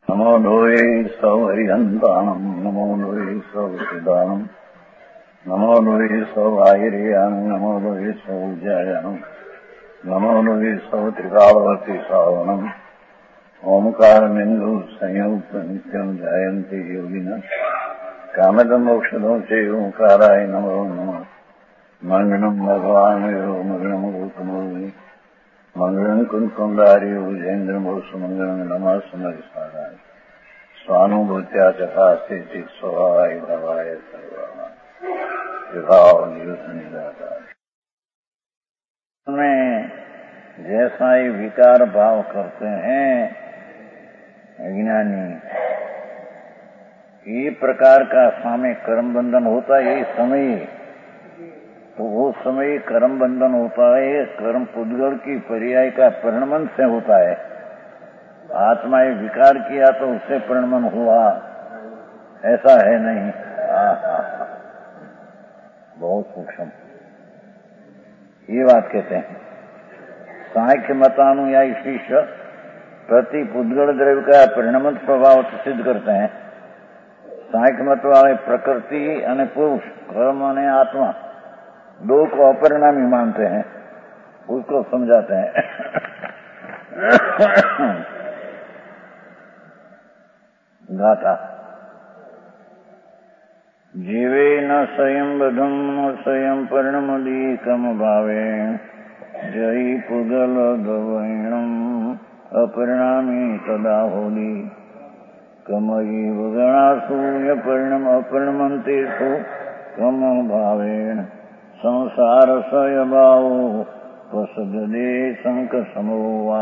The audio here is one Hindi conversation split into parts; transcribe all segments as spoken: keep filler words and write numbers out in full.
नमो लोये सौहरिहन्ताणम् नमो लोये सौसिदानम् नमो लोये सौभागिर्यानम् नमो लोये सौज्यायानम् नमो लोये सौत्रिकावती सावनम् ओंकारमिन्दु संयुक्त नित्यम् जायन्ति योगिनः कामदमोक्षदो च ओंकाराय नमो नमः मंगलम् भगवान् मंगलम् गौतमोनि मंगलम् कुंकुंडारी उजेन्द्रमोसु मंगलम् नमः समरिसाराय स्वानुभूत्या चकास्ते चित् स्वभावाय भवाय सर्वाः विभाव नियुक्त निराकार में जैसा ही विकार भाव करते हैं अज्ञानी, ये प्रकार का सामने कर्म बंधन होता है। ये समय तो वो समय कर्म बंधन होता है, कर्म पुद्गल की पर्याय का परिणमन से होता है। आत्मा ये विकार किया तो उससे परिणमन हुआ, ऐसा है नहीं। आ, आ, आ, बहुत सूक्ष्म ये बात कहते हैं। सांख्य मतानुयायी शिष्य प्रति पुद्गल द्रव्य का परिणमन स्वभाव सिद्ध करते हैं। सांख्य मत वाले प्रकृति और पुरुष, कर्म और आत्मा दो को अपरिणामी मानते हैं, उसको समझाते हैं। गाथा जीवे न स्वयं बधम स्वयं परिणमदीकम भावे जयी पुगल द्वैणम अपरिणामी तदा होली कमयी गणासूय परिणम अपरिणमंतेषु कम भावेन संसार स्वयभाव प्रसदे शंक समोवा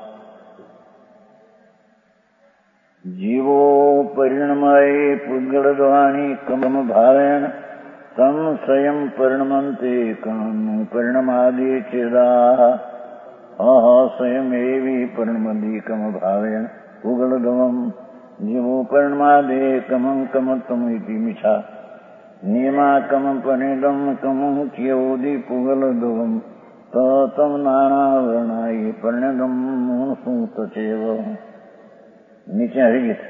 जीवो परिणमय पुद्गलद्वाणी कम भावेन तम स्वयं परिणमन्ते कम परिणमादि चेदा अह स्वयं एवि परिणमदि कम भावेन पुगलद्वम जीवो परिणमादे कमं कमत्वम इति मिछा नियमा कम परिणम कम क्योदि पुगलद्वम तम नाना वर्णाय परिणम सूत चेव। नीचे हरिगीत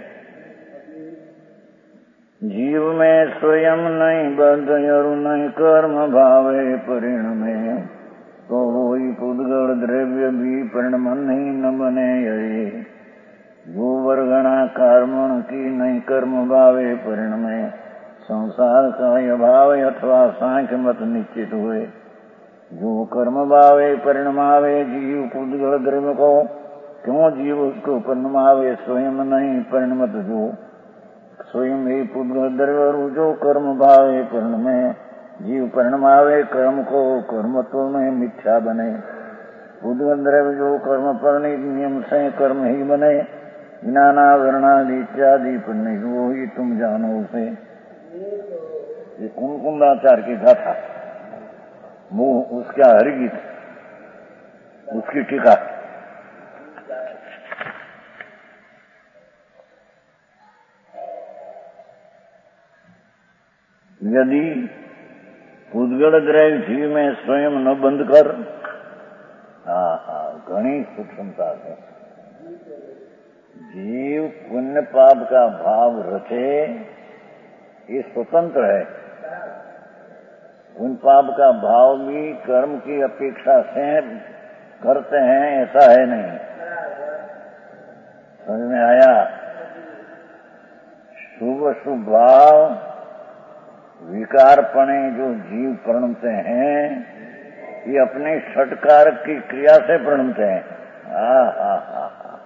जीव में स्वयं नहीं बद्ध अरु नहीं कर्म भावे परिणमे तो वही पुद्गल द्रव्य भी परिणमन नहीं न बने। ये जो वर्गणा कर्मण की नहीं कर्म भावे परिणमे संसार का अभाव अथवा सांख्य मत निश्चित हुए। जो कर्म भावे परिणमावे जीव पुद्गल द्रव्य को क्यों जीव उसको परिणमावे स्वयं नहीं परिणमत जो स्वयं ही पुद्गल द्रव्य जो कर्म भावे परिणमे जीव परिणमावे कर्म को कर्मत्व में मिथ्या बने। पुद्गल द्रव्य जो कर्म परणी नियम से कर्म ही बने ज्ञाना वर्णादि इत्यादि पन्ने वो ही तुम जानो उसे। ये कुंकुमाचार्य की गाथा वो उसका हरिगीत उसकी टीका। यदि पुद्गल द्रव्य जीव में स्वयं न बंद कर, हाँ हाँ घनी सूक्ष्मता है। जीव पुण्य पाप का भाव रखे ये स्वतंत्र है। पुण्य पाप का भाव भी कर्म की अपेक्षा से करते हैं, ऐसा है नहीं। समझ में आया? शुभ शुभ भाव विकारपणे जो जीव प्रणमते हैं ये अपने षटकारक की क्रिया से प्रणमते हैं। हा हा हा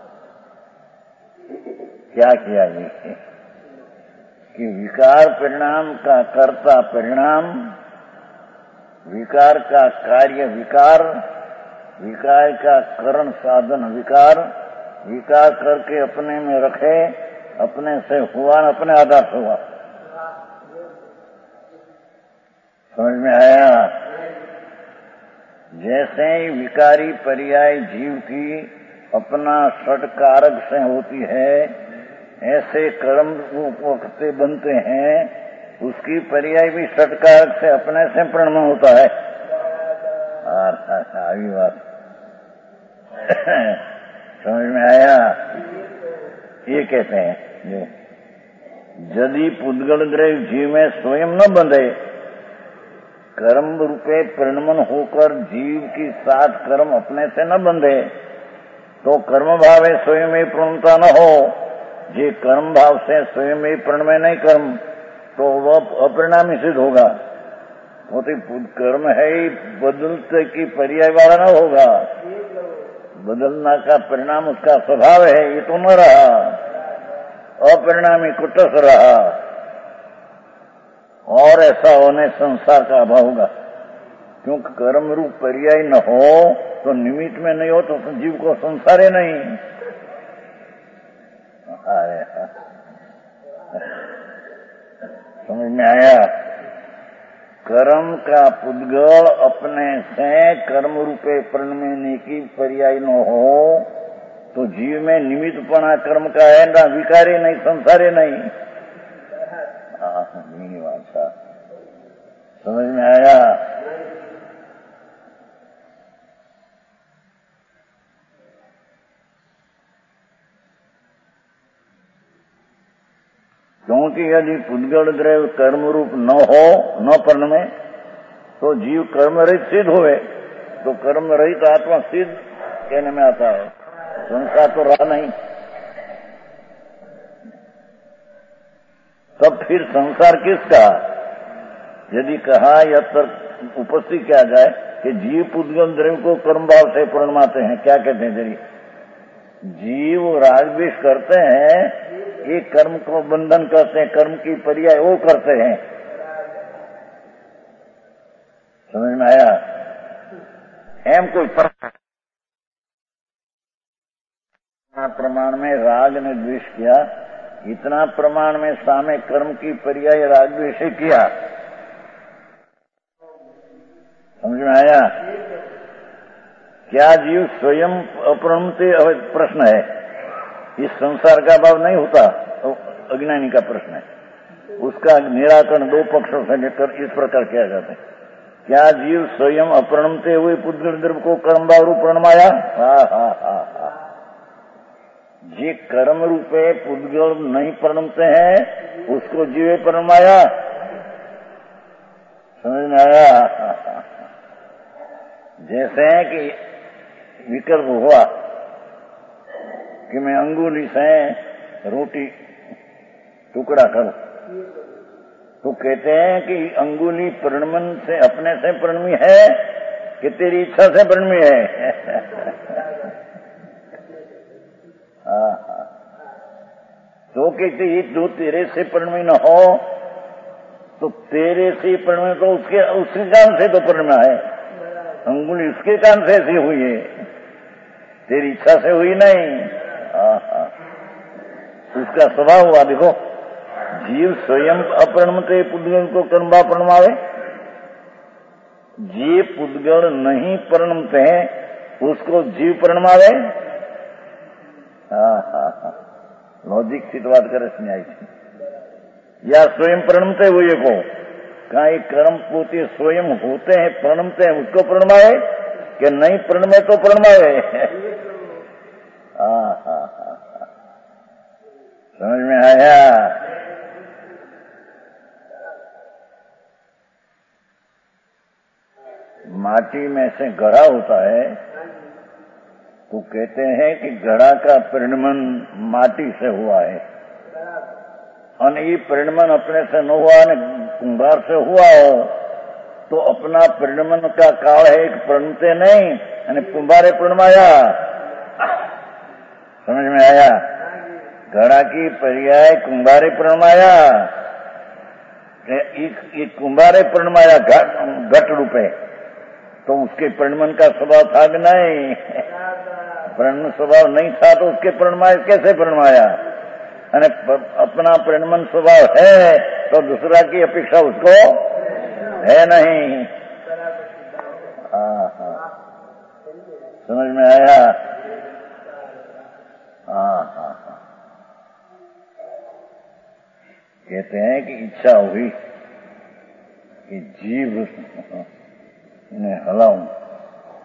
क्या किया ये कि विकार परिणाम का कर्ता परिणाम, विकार का कार्य विकार, विकार का करण साधन विकार, विकार करके अपने में रखे, अपने से हुआ अपने आधार से हुआ। समझ में आया? जैसे ही विकारी पर्याय जीव की अपना षटकारक से होती है, ऐसे कर्म वक्त बनते हैं, उसकी पर्याय भी षटकारक से अपने से परिणमन होता है। अभी बात समझ में आया? ये कहते हैं जो यदि पुद्गल द्रव्य जीव में स्वयं न बंधे, कर्म रूपे परिणमन होकर जीव की साथ कर्म अपने से न बंधे, तो कर्म भाव स्वयं में पूर्णता न हो। जे कर्म भाव से स्वयं में प्रणमय नहीं कर्म, तो वह अपरिणामी सिद्ध होगा। वो तो कर्म है ही बदलते की पर्याय वाला न होगा, बदलना का परिणाम उसका स्वभाव है, ये तो न रहा, अपरिणामी कुटस रहा, और ऐसा होने संसार का अभाव होगा। क्योंकि कर्म रूप पर्याय न हो तो निमित्त में नहीं हो तो जीव को संसार ही नहीं। समझ में आया? कर्म का पुद्गल अपने से कर्म रूपे प्रणमय की पर्याय न हो तो जीव में निमित्तपना कर्म का है ना, विकारी नहीं, संसारी नहीं। बात समझ में आया? क्योंकि यदि पुद्गल द्रव्य कर्म रूप न हो, न प्रणमय, तो जीव कर्म रहित सिद्ध होवे, तो कर्म रहित आत्मा सिद्ध कहने में आता है। संसार तो रहा नहीं, तब फिर संसार किसका? यदि कहा या तर्क उपस्थित किया जाए कि जीव पुद्गल द्रव्य को कर्म भाव से प्रणमाते हैं, क्या कहते हैं? जरिए जीव रागद्वेष करते हैं, एक कर्म को बंधन करते हैं, कर्म की पर्याय वो करते हैं। समझ में आया? एम कोई फर्क प्रमाण में राग ने द्वेष किया, इतना प्रमाण में सामे कर्म की पर्याय राग द्वेष किया। समझ में आया? क्या जीव स्वयं अप्रणमते? प्रश्न है, इस संसार का भाव नहीं होता, तो अज्ञानी का प्रश्न है। उसका निराकरण दो पक्षों से लेकर इस प्रकार किया जाता है। क्या जीव स्वयं अप्रणमते हुए पुद्गल द्रव्य को कर्म भाव रूप प्रणमाया? हा हा हा हा। जे कर्म रूपे पुद्गल नहीं प्रणमते हैं, उसको जीवे प्रणमाया। समझ में आया? जैसे कि विकल्प हुआ कि मैं अंगुली से रोटी टुकड़ा करूं, तो कहते हैं कि अंगुली प्रणमन से अपने से प्रणमी है कि तेरी इच्छा से प्रणमी है? तो कहते ये जो तेरे से प्रणमी न हो, तो तेरे से प्रणमी तो उसके उसके कान से तो प्रणमा है, अंगुली उसके कान से ऐसी हुई है, तेरी इच्छा से हुई नहीं। आहा, उसका स्वभाव हुआ। देखो, जीव स्वयं अप्रणमते पुद्गल को कर्म भाव प्रणमावे, जे पुद्गल नहीं प्रणमते हैं उसको जीव प्रणमावे। लॉजिक से बात करे न्याय से, या स्वयं प्रणमते हुए को कहीं कर्म पोते स्वयं होते हैं प्रणमते हैं उसको प्रणमावे कि नहीं प्रणमे तो प्रणमावे। समझ में आया? माटी में से घड़ा होता है तो कहते हैं कि घड़ा का परिणमन माटी से हुआ है, और ये परिणमन अपने से न हुआ न कुंभार से हुआ हो, तो अपना परिणमन का काल है कि प्रणमते नहीं, यानी कुंभारे प्रणमाया। समझ में आया? घड़ा की पर्याय कुंभारे प्रणमाया, एक कुंभारे प्रणमाया घट रूपे, तो उसके प्रणमन का स्वभाव था कि नहीं? प्रणमन स्वभाव नहीं था तो उसके प्रणमाय कैसे प्रणमाया? यानी अपना प्रणमन स्वभाव है तो दूसरा की अपेक्षा उसको है नहीं। हाँ हाँ, समझ में आया? हाँ हाँ हाँ। कहते हैं कि इच्छा हुई कि जीव ने हलाऊं,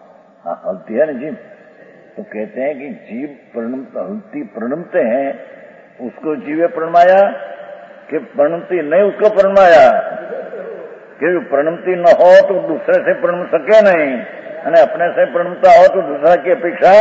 हलती है ना जीव, तो कहते हैं कि जीव प्रणमते हलती प्रणमते हैं उसको जीवे प्रणमाया कि प्रणमति नहीं उसको प्रणमाया? क्योंकि प्रणमति न हो तो दूसरे से प्रणम सके नहीं, और अपने से प्रणमता हो तो दूसरा की अपेक्षा।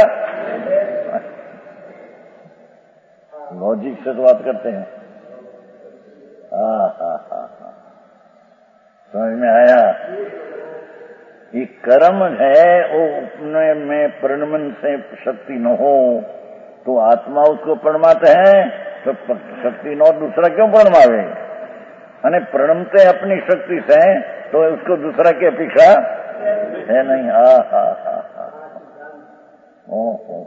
लॉजिक से तो बात करते हैं। हाँ हाँ हाँ हाँ, समझ में आया? ये कर्म है, वो अपने में प्रणमन से शक्ति न हो तो आत्मा उसको प्रणमाते हैं, तो शक्ति न हो दूसरा क्यों प्रणमावे? अने प्रणमते अपनी शक्ति से तो उसको दूसरा की अपेक्षा है नहीं। हा हा हा हा, ओ हो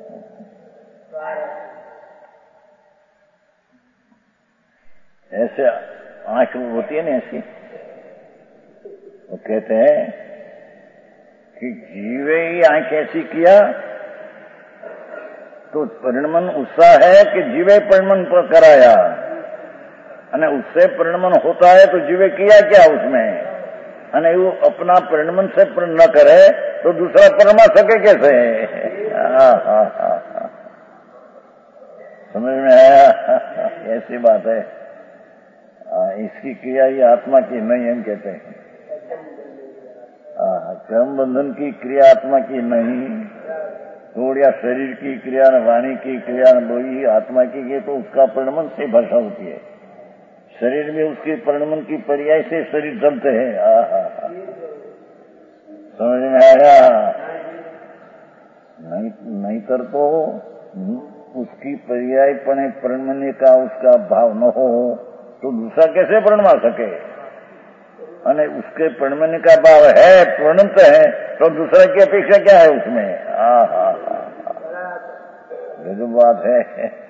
ऐसे आंख होती है ना ऐसी, वो कहते हैं कि जीवे ही आंख ऐसी किया तो परिणमन उत्साह है कि जीवे परिणमन पर कराया, अने उससे परिणमन होता है तो जीवे किया क्या उसमें, अने वो अपना परिणमन से प्रण न करे तो दूसरा परमा सके कैसे? हाँ हाँ हाँ हाँ, समझ में आया? ऐसी बात है। आ, इसकी क्रिया ही आत्मा की नहीं, हम कहते हैं कर्म बंधन की क्रिया आत्मा की नहीं, थोड़ा शरीर की क्रिया न वाणी की क्रिया न वही आत्मा की की तो उसका परिणमन से भाषा होती है। शरीर में उसके परिणमन की पर्याय से शरीर चलते हैं। आहा, समझ में आया? नहीं नहीं कर तो उसकी पर्याय पने परिणमन का उसका भाव न हो तो दूसरा कैसे प्रणमा सके? अने उसके प्रणमन का भाव है, प्रणत है, तो दूसरा की अपेक्षा क्या है उसमें? हाँ हाँ हाँ, ये जो बात है,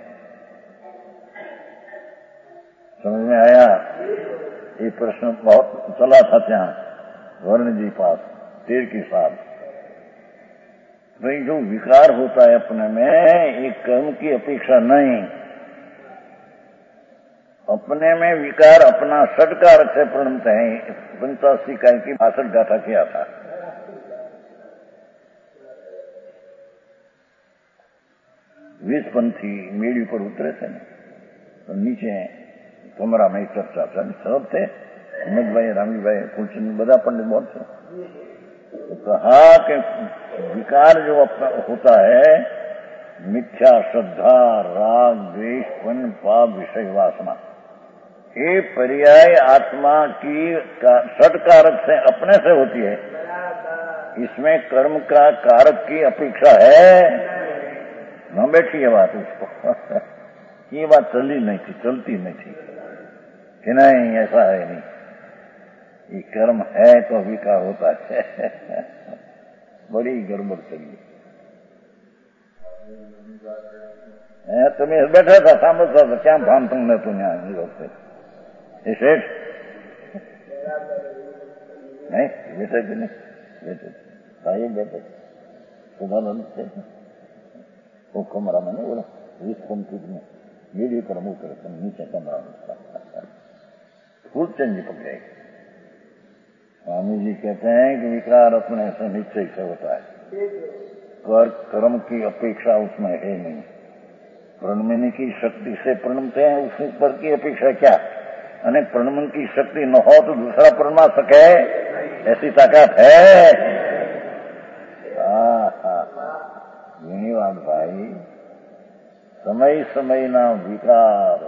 समझ में आया? ये प्रश्न बहुत चला था ત્યાં वर्ण जी पास तीर के साथ। भाई जो विकार होता है अपने में, एक कर्म की अपेक्षा नहीं, अपने में विकार अपना षटकार से प्रणमते हैं। पंचासी इकाई की बासठ गाथा किया था। વીસપંથી મેળી પર ઉતરે છે ને, તો નીચે કમરામાં ચર્ચા છે, सब थे हिम्मतभाई, रामीभाई, फूलचंद, બધા पंडित बहुत थे। तो कहा कि विकार जो होता है, मिथ्या श्रद्धा, राग, द्वेष, पुण्य, पाप, विषय वासना, ये पर्याय आत्मा की षट कारक से अपने से होती है। इसमें कर्म का कारक की अपेक्षा है न। बैठी है बात उसको ये बात चली नहीं थी, चलती नहीं थी कि नहीं ऐसा है नहीं, ये कर्म है तो विकार होता है। बड़ी गड़बड़ चली। तुम्हें बैठा था, सामने था, क्या भान तुमने तुम यहाँ से शेठ नहीं बेटे थे, नहीं बेटे भाई बेटे सुधानंद थे। वो कमरा में नहीं बोला, बीस पंक्ति में वीडियो पर मुंह कर नीचे कमरा में फूलचंद जी पकड़े। स्वामी जी कहते हैं कि विकार अपने से निश्चय से होता है, कर कर्म की अपेक्षा उसमें है नहीं। प्रणमन की शक्ति से प्रणमते हैं, उस पर की अपेक्षा क्या? अने प्रणमन की शक्ति न हो तो दूसरा प्रणमा सके, ऐसी ताकत है? धन्यवाद भाई। समय समय ना विकार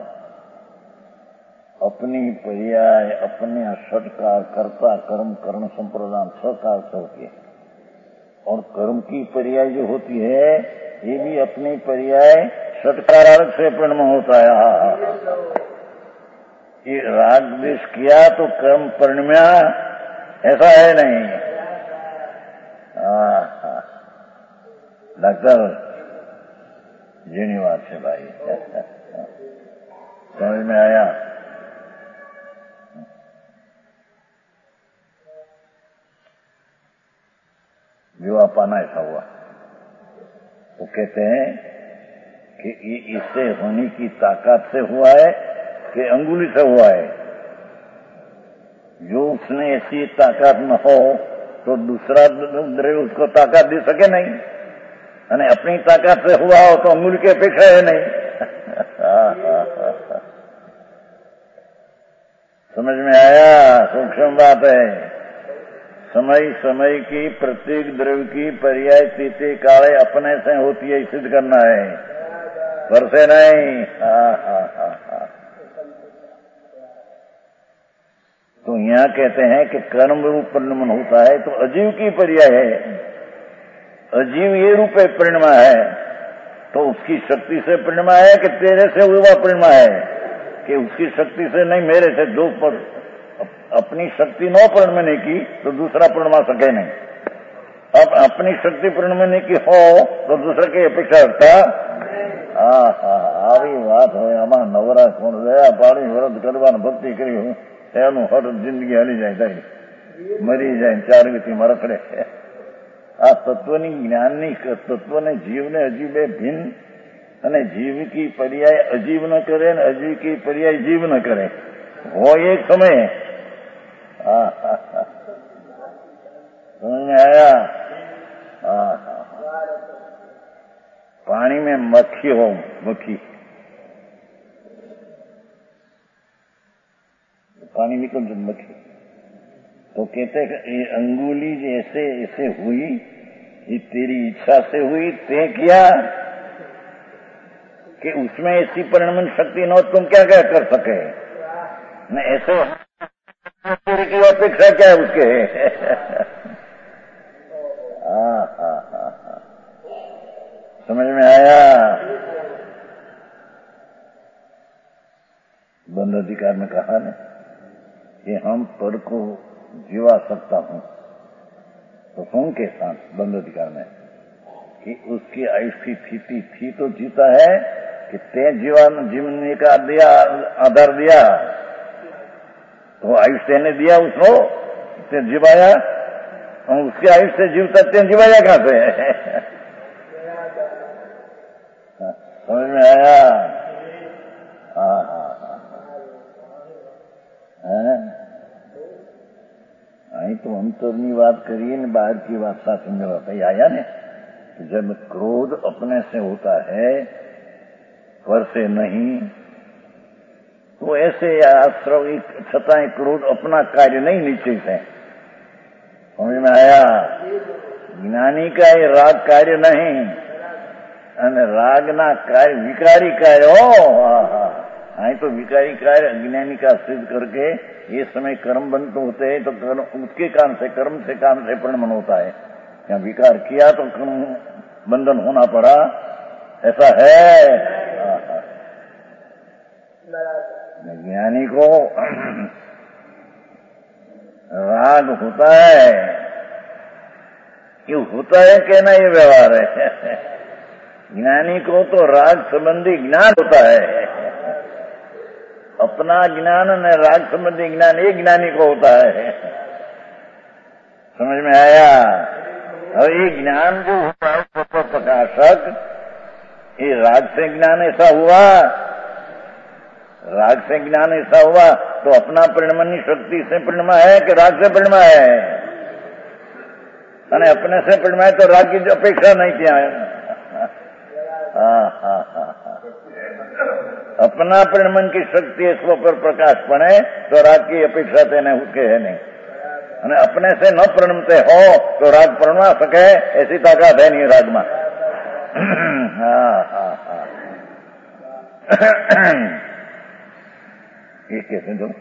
अपनी पर्याय अपने षटकार कर्ता कर्म कर्ण संप्रदान सकार से होती है, और कर्म की पर्याय जो होती है ये भी अपनी पर्याय षटकार से प्रणम होता है। ये राग द्वेष किया तो कर्म परिणम्या, ऐसा है नहीं। डॉक्टर धन्यवाद से भाई, समझ में आया? विवाह पाना ऐसा हुआ, वो कहते हैं कि ये इससे होने की ताकत से हुआ है कि अंगुली से हुआ है। जो उसने ऐसी ताकत न हो तो दूसरा द्रव्य उसको ताकत दे सके नहीं, अने अपनी ताकत से हुआ हो तो अंगुली की अपेक्षा है नहीं। समझ में आया? सूक्ष्म बात है। समय समय की प्रत्येक द्रव्य की पर्याय तीते काले अपने से होती है, सिद्ध करना है, पर से नहीं। हा हा हा हा। तो यहाँ कहते हैं कि कर्म रूप परिणमन होता है तो अजीव की पर्याय है। अजीव ये रूप परिणमा है तो उसकी शक्ति से परिणमा है कि तेरे से हुआ परिणमा है? कि उसकी शक्ति से नहीं, मेरे से। जो पर अपनी शक्ति न परिणमने की तो दूसरा परिणमा सके नहीं। अब अपनी शक्ति परिणमने की हो तो दूसरे की अपेक्षा रखता। हाँ हाँ, આવી વાત હોય આમાં નવરા કોણ ગયા પાણી વ્રત કરવાનું ભક્તિ કરી એનું હટ જિંદગી હાલી જાય, થાય મરી જાય, ચાર ગતિમાં રખડે. આ તત્વની જ્ઞાનની તત્વને જીવને અજીબે ભિન્ન અને જીવ की पर्याय अजीब न करे न अजीब की पर्याय जीव न करे, वो एक समय। समझ में आया? पानी में मक्खी हो, मक्खी पानी निकल जो मक्खी, तो कहते ये अंगुली जैसे ऐसे हुई, ये तेरी इच्छा से हुई, ते किया कि उसमें ऐसी परिणमन शक्ति न हो, तुम क्या क्या कर सके न? ऐसे तेरी की अपेक्षा क्या है उसके? हाँ हाँ हाँ हाँ, समझ में आया? बंद अधिकार में कहा ना कि हम पर को जीवा सकता हूं, तो कौन के साथ बंद अधिकार में कि उसकी आयुष की थी थी तो जीता है कि ते जीवन जीवने का दिया आधार दिया, तो आयुष तेने दिया उसको, ते जीवाया, और उसकी आयुष से जीवता तेन जीवाया कहां से? समझ में आया? हाँ हाँ हाँ, અહીં તો અંતરની વાત કરીએ ને बाहर की बात साथ में भाई आया ने, जब क्रोध अपने से होता है पर से नहीं, तो ऐसे आश्रव छताएं क्रोध अपना कार्य नहीं नीचे से। समझ में आया? ज्ञानी का ये राग कार्य नहीं, અને રાગના कार्य विकारी कार्य हो। અહીં तो विकारी कार्य अज्ञानी का सिद्ध करके ये समय कर्म बंद होते हैं, तो कर्म उसके कारण से कर्म से कारण से परिणमन होता है। क्या विकार किया तो कर्म बंधन होना पड़ा, ऐसा है। ज्ञानी को राग होता है, ये होता है कहना ये व्यवहार है। ज्ञानी को तो राग संबंधी ज्ञान होता है, अपना ज्ञान न राग संबंधी ज्ञान एक ज्ञानी को होता है। समझ में आया? और ये ज्ञान जो होता है तत्व प्रकाशक, ये राग से ज्ञान ऐसा हुआ, राग से ज्ञान ऐसा हुआ तो अपना परिणमनी शक्ति से परिणमा है कि राग से परिणमा है? અને अपने से परिणमा है तो राग की अपेक्षा नहीं थी। हाँ हाँ हाँ हाँ, अपना परिणमन की शक्ति इसको पर प्रकाश पड़े तो राग की अपेक्षा तेने उसके है नहीं, અને अपने से न परिणमते हो तो राग परिणमा सके ऐसी ताकत है नहीं राग में। हाँ हाँ हाँ, ये कैसे दो?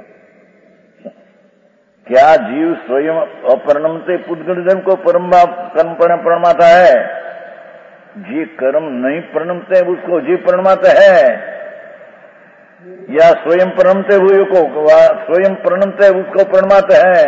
क्या जीव स्वयं अपरिणमते पुद्गल को परम कर्म परिणमाता है? जी कर्म नहीं परिणमते उसको जीव परिणमाता है, या स्वयं परिणमते हुए को स्वयं परिणमते उसको परिणमाते हैं?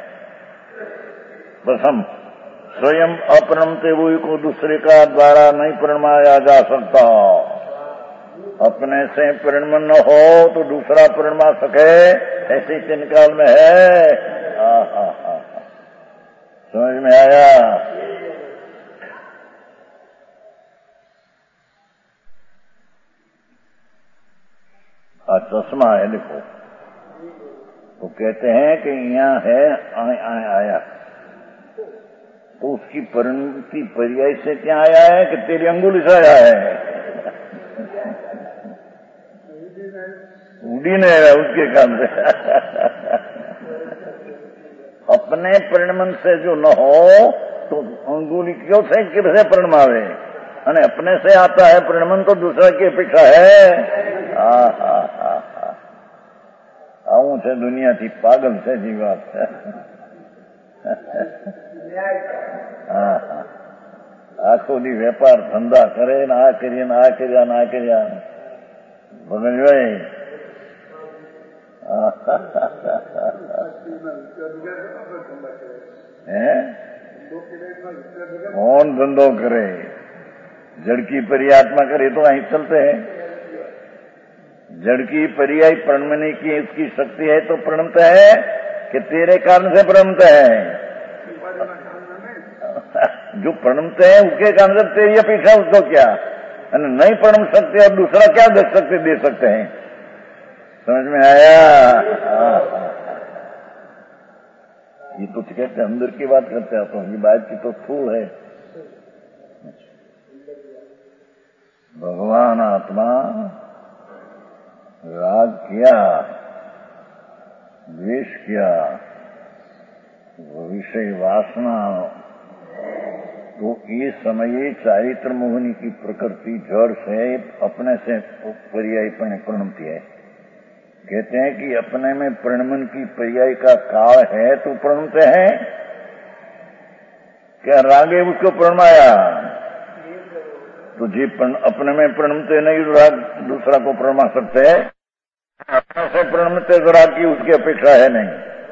प्रथम स्वयं अपरिणमते हुए को दूसरे का द्वारा नहीं परिणमाया जा सकता। अपने से परिणमन न हो तो दूसरा परिणमा सके, ऐसे तीन काल में है। हाँ हाँ हाँ, समझ में आया? आ चश्मा है देखो, तो कहते हैं कि यहाँ है आए आए आया, तो उसकी परिणति पर्याय से क्या आया है कि तेरी अंगुली से आया है। उड़ी नहीं रहा उसके काम से। अपने प्रणमन से जो न हो तो अंगुली क्यों से किसे प्रणमावे, અને अपने से आता है प्रणमन तो दूसरा की अपेक्षा है। હા હા હા હા આવું છે દુનિયાથી પાગલ છે જીવાત। હા હા આખો દી વેપાર ધંધા કરે ને આ કરીએ ને આ કર્યા ને આ કર્યા ભગનભાઈ। कौन धंधो करे, जड़ की पर्यात्मा करे तो वहीं चलते हैं। जड़ की पर्याय प्रणमनी की इसकी शक्ति है तो प्रणमता है कि तेरे कारण से प्रणमता है। जो प्रणमते हैं उसके कारण से तेरी अपेक्षा उसको क्या, नहीं प्रणम सकते और दूसरा क्या दे सकते दे सकते हैं। समझ में आया? ये तो कहते अंदर की बात करते हैं तो ये बात की तो स्थूल है। भगवान आत्मा राग किया, द्वेष किया, विषय वासना, तो ये समय चारित्र मोहनी की प्रकृति जड़ से अपने से पर्याय प्रणमती है। कहते हैं कि अपने में प्रणमन की पर्याय का काल है तो प्रणमते हैं। क्या रागे उसको प्रणमाया तो जी अपने में प्रणमते नहीं, राग दूसरा को प्रणमा सकते हैं। अपने से प्रणमते तो राग की उसकी अपेक्षा है नहीं।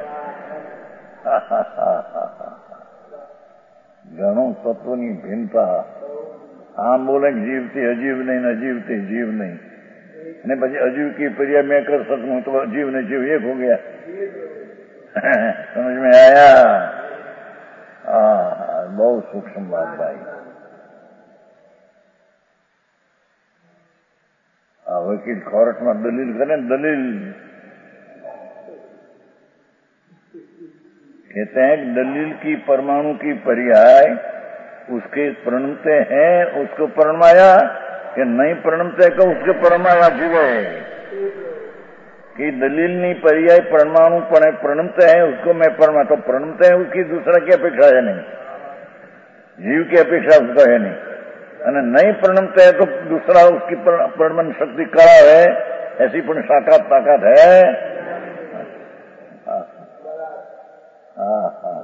घणों तत्वनी भिन्नता। आम बोले जीव थी अजीव नहीं, अजीव थी जीव नहीं, ने પછી अजीव की पर्याय मैं कर सकूं तो अजीव ने जीव एक हो गया। समझ में आया? हाँ बहुत सूक्ष्म बात भाई। वकील कोर्ट में दलील करे, दलील कहते हैं दलील की परमाणु की पर्याय उसके प्रणमते हैं, उसको प्रणमाया कि नहीं प्रणमते को उसके प्रणमाया जीवे कि दलील नहीं पर्याय परमाणु प्रणमते हैं उसको मैं प्रणमा तो प्रणमते हैं उसकी दूसरा की अपेक्षा है नहीं, जीव की अपेक्षा उसका है नहीं। અને नहीं प्रणमते है तो दूसरा उसकी प्रणमन शक्ति करा है, ऐसी पण साकात ताकत है। हाँ हाँ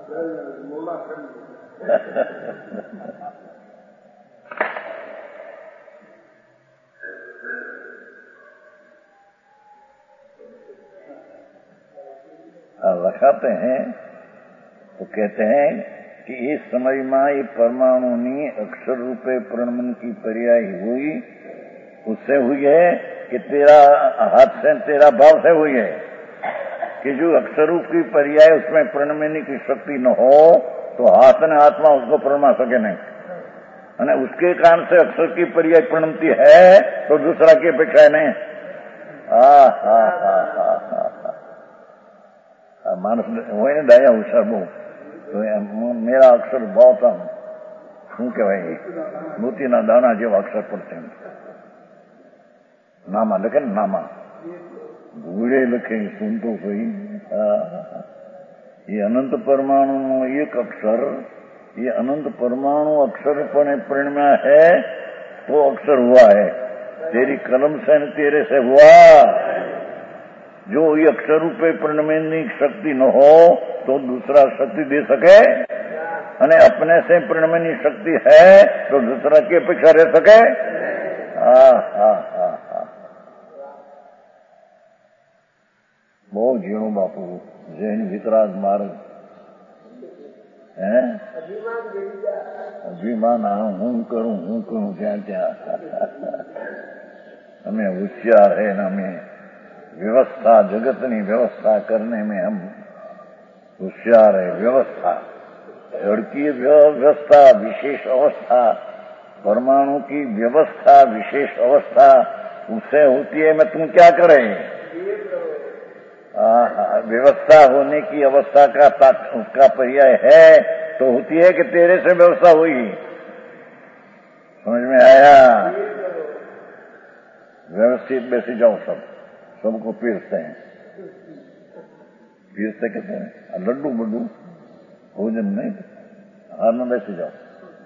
लखाते हैं तो कहते हैं कि इस समय में ये परमाणु नी अक्षर रूपे प्रणमन की पर्याय हुई, उससे हुई है कि तेरा हाथ से तेरा भाव से हुई है कि जो अक्षर रूप की पर्याय उसमें प्रणमनी की शक्ति न हो तो हाथ ने आत्मा उसको प्रणमा सके नहीं, અને उसके कारण से अक्षर की पर्याय प्रणमती है तो दूसरा की अपेक्षा नहीं। हा हा हा हा हा मानस હોય ને ડાયા હોશિયાર બહુ તો મેરા અક્ષર बहुत આમ શું કહેવાય મોતીના દાણા જેવા અક્ષર પડશે, નામા લખે ને નામા ભૂડે લખે સુનતો સહી। ये अनंत परमाणु एक अक्षर, ये अनंत परमाणु अक्षर पण प्रणमा है तो अक्षर हुआ है, तेरी कलम से न तेरे से हुआ। जो ये अक्षर रूपे प्रणमनी शक्ति न हो तो दूसरा शक्ति दे सके, અને अपने से प्रणमनी शक्ति है तो दूसरा की अपेक्षा रह सके। हा हा हा हा बहुत जीणो बापू जैन वितराग मार्ग है अभिमान हूं करूं हूं करूं ત્યાં ત્યાં हमें होशियार है न हमें व्यवस्था जगतनी व्यवस्था करने में हम होशियार है। व्यवस्था जड़ की व्यवस्था विशेष अवस्था, परमाणु की व्यवस्था विशेष अवस्था उससे होती है। मैं तुम क्या करें? व्यवस्था होने की अवस्था का उसका पर्याय है तो होती है कि तेरे से व्यवस्था हुई। समझ में आया? व्यवस्थित बैसी जाओ, सब सबको पीरते हैं, पीरते कहते हैं लड्डू बड्डू भोजन नहीं, हार में बैसी जाओ।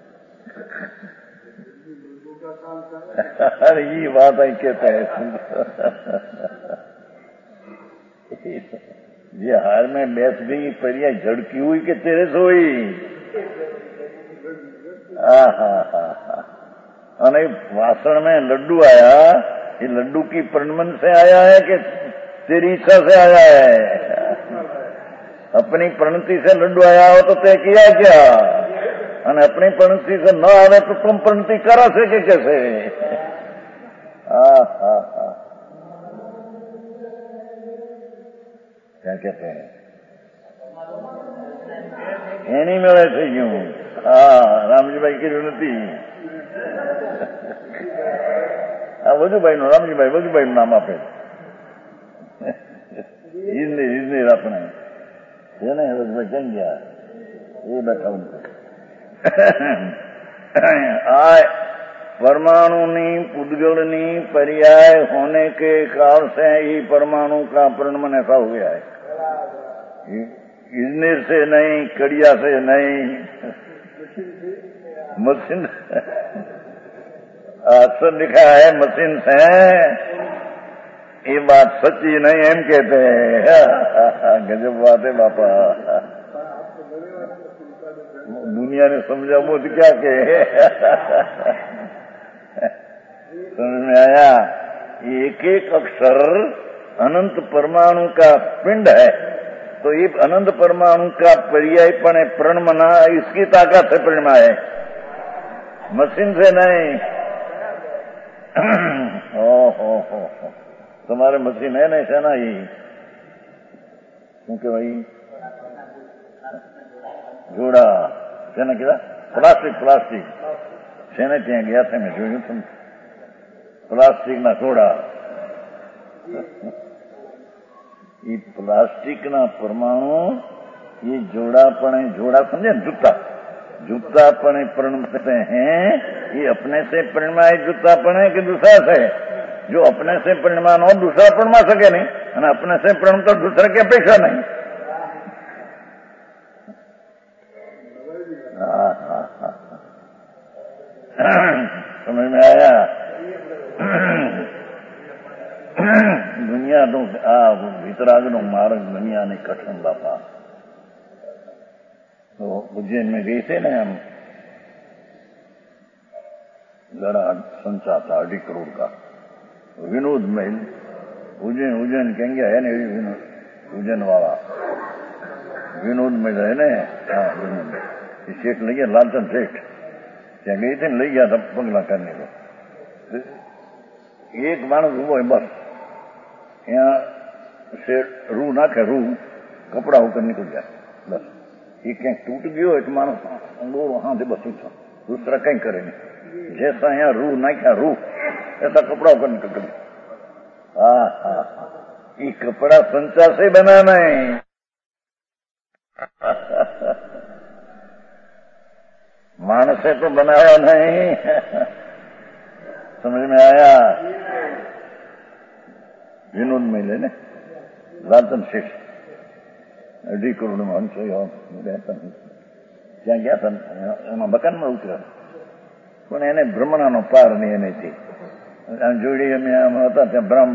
अरे ये बात आई कहता है ये हार में बैठ गई, परिया झड़की हुई कि तेरे सोई। हाँ हाँ हाँ हाँ। અને वासण में लड्डू आया, ये लड्डू की प्रणमन से आया है कि तेरी इच्छा से आया है? अपनी प्रणति से लड्डू आया हो तो तय किया क्या? और अपनी प्रणति से न आवे तो तुम प्रणति करा सके कैसे? हाँ हाँ हाँ। क्या कहते हैं? एनी मेरे थे यूं। हाँ, रामजी भाई की विनती। આ વજુભાઈ નું, રામજીભાઈ વજુભાઈ નું નામ આપે ઇજનેર ઇજનેર આપણે છે ને હરસભાઈ ક્યાં ગયા? એ બેઠા આ परमाणुनी पुद्गलनी पर्याय होने के काल से ही परमाणु का प्रणमन ऐसा हो गया है। इंजीनियर से नहीं, कड़िया से नहीं, मशीन अक्सर लिखा है मशीन से। ये बात सच्ची नहीं एम कहते हैं। गजब बात है बापा, दुनिया ने समझा मुझ क्या कहे। समझ में आया? एक एक अक्षर अनंत परमाणु का पिंड है, तो ये अनंत परमाणु का पर्यायपण प्रणमना इसकी ताकत से प्रणमा है, मशीन से नहीं। ओ हो हो हो, तुम्हारे मशीन है ना ऐसा ना ही, क्योंकि भाई जोड़ा सेना क्या प्लास्टिक प्लास्टिक सेने ત્યાં ગયા था, मैं જોયું तुम प्लास्टिक ना जोड़ा। ये प्लास्टिक ना परमाणु ये जोड़ापणे जोड़ा समझे, जूता जूतापणे प्रणमते हैं। ये अपने से प्रणमाए जूतापणे कि दूसरा से? जो अपने से प्रणमान हो दूसरा प्रणमा सके नहीं, और अपने से प्रणम तो दूसरे की अपेक्षा नहीं। हाँ हाँ हाँ, समझ में आया? दुनिया नो आ वितरागनो मार्ग दुनिया ने कठिन बापा। तो उज्जैन में गए थे ना हम, गड़ा संचा था अढ़ी करोड़ का विनोद महल, उज्जैन उज्जैन कहेंगे है ना, उज्जैन वाला विनोद महल है ना। हाँ विनोद सेठ लग गया, लालचंद सेठ त्या गई थी, लई गया था पगला करने को। एक मानस उभो है बस, यहाँ से रू नाखे, रू कपड़ा होकर निकल जाए बस। ये कहीं टूट गयो एक मानस अंगूर हाँ से बस उठा, दूसरा कहीं करे नहीं। जैसा यहाँ रू नाख्या रू, ऐसा कपड़ा होकर निकल गया। हाँ हाँ हाँ, ये कपड़ा संचा से बनाना है। मानस से तो बनाया नहीं। समझ में आया? विनोद मेले ने लालचंद सेठ अढ़ी करोड़ में हम रहता ત્યાં ગયા હતા, એમાં મકાનમાં ઉતર્યા, પણ એને ભ્રમણાનો પાર નહીં એનેથી જોડી અમે આમ હતા ત્યાં બ્રહ્મ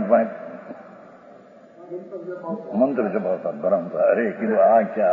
મંત્ર જપાવતા બ્રહ્મ। અરે કીધું આ ક્યાં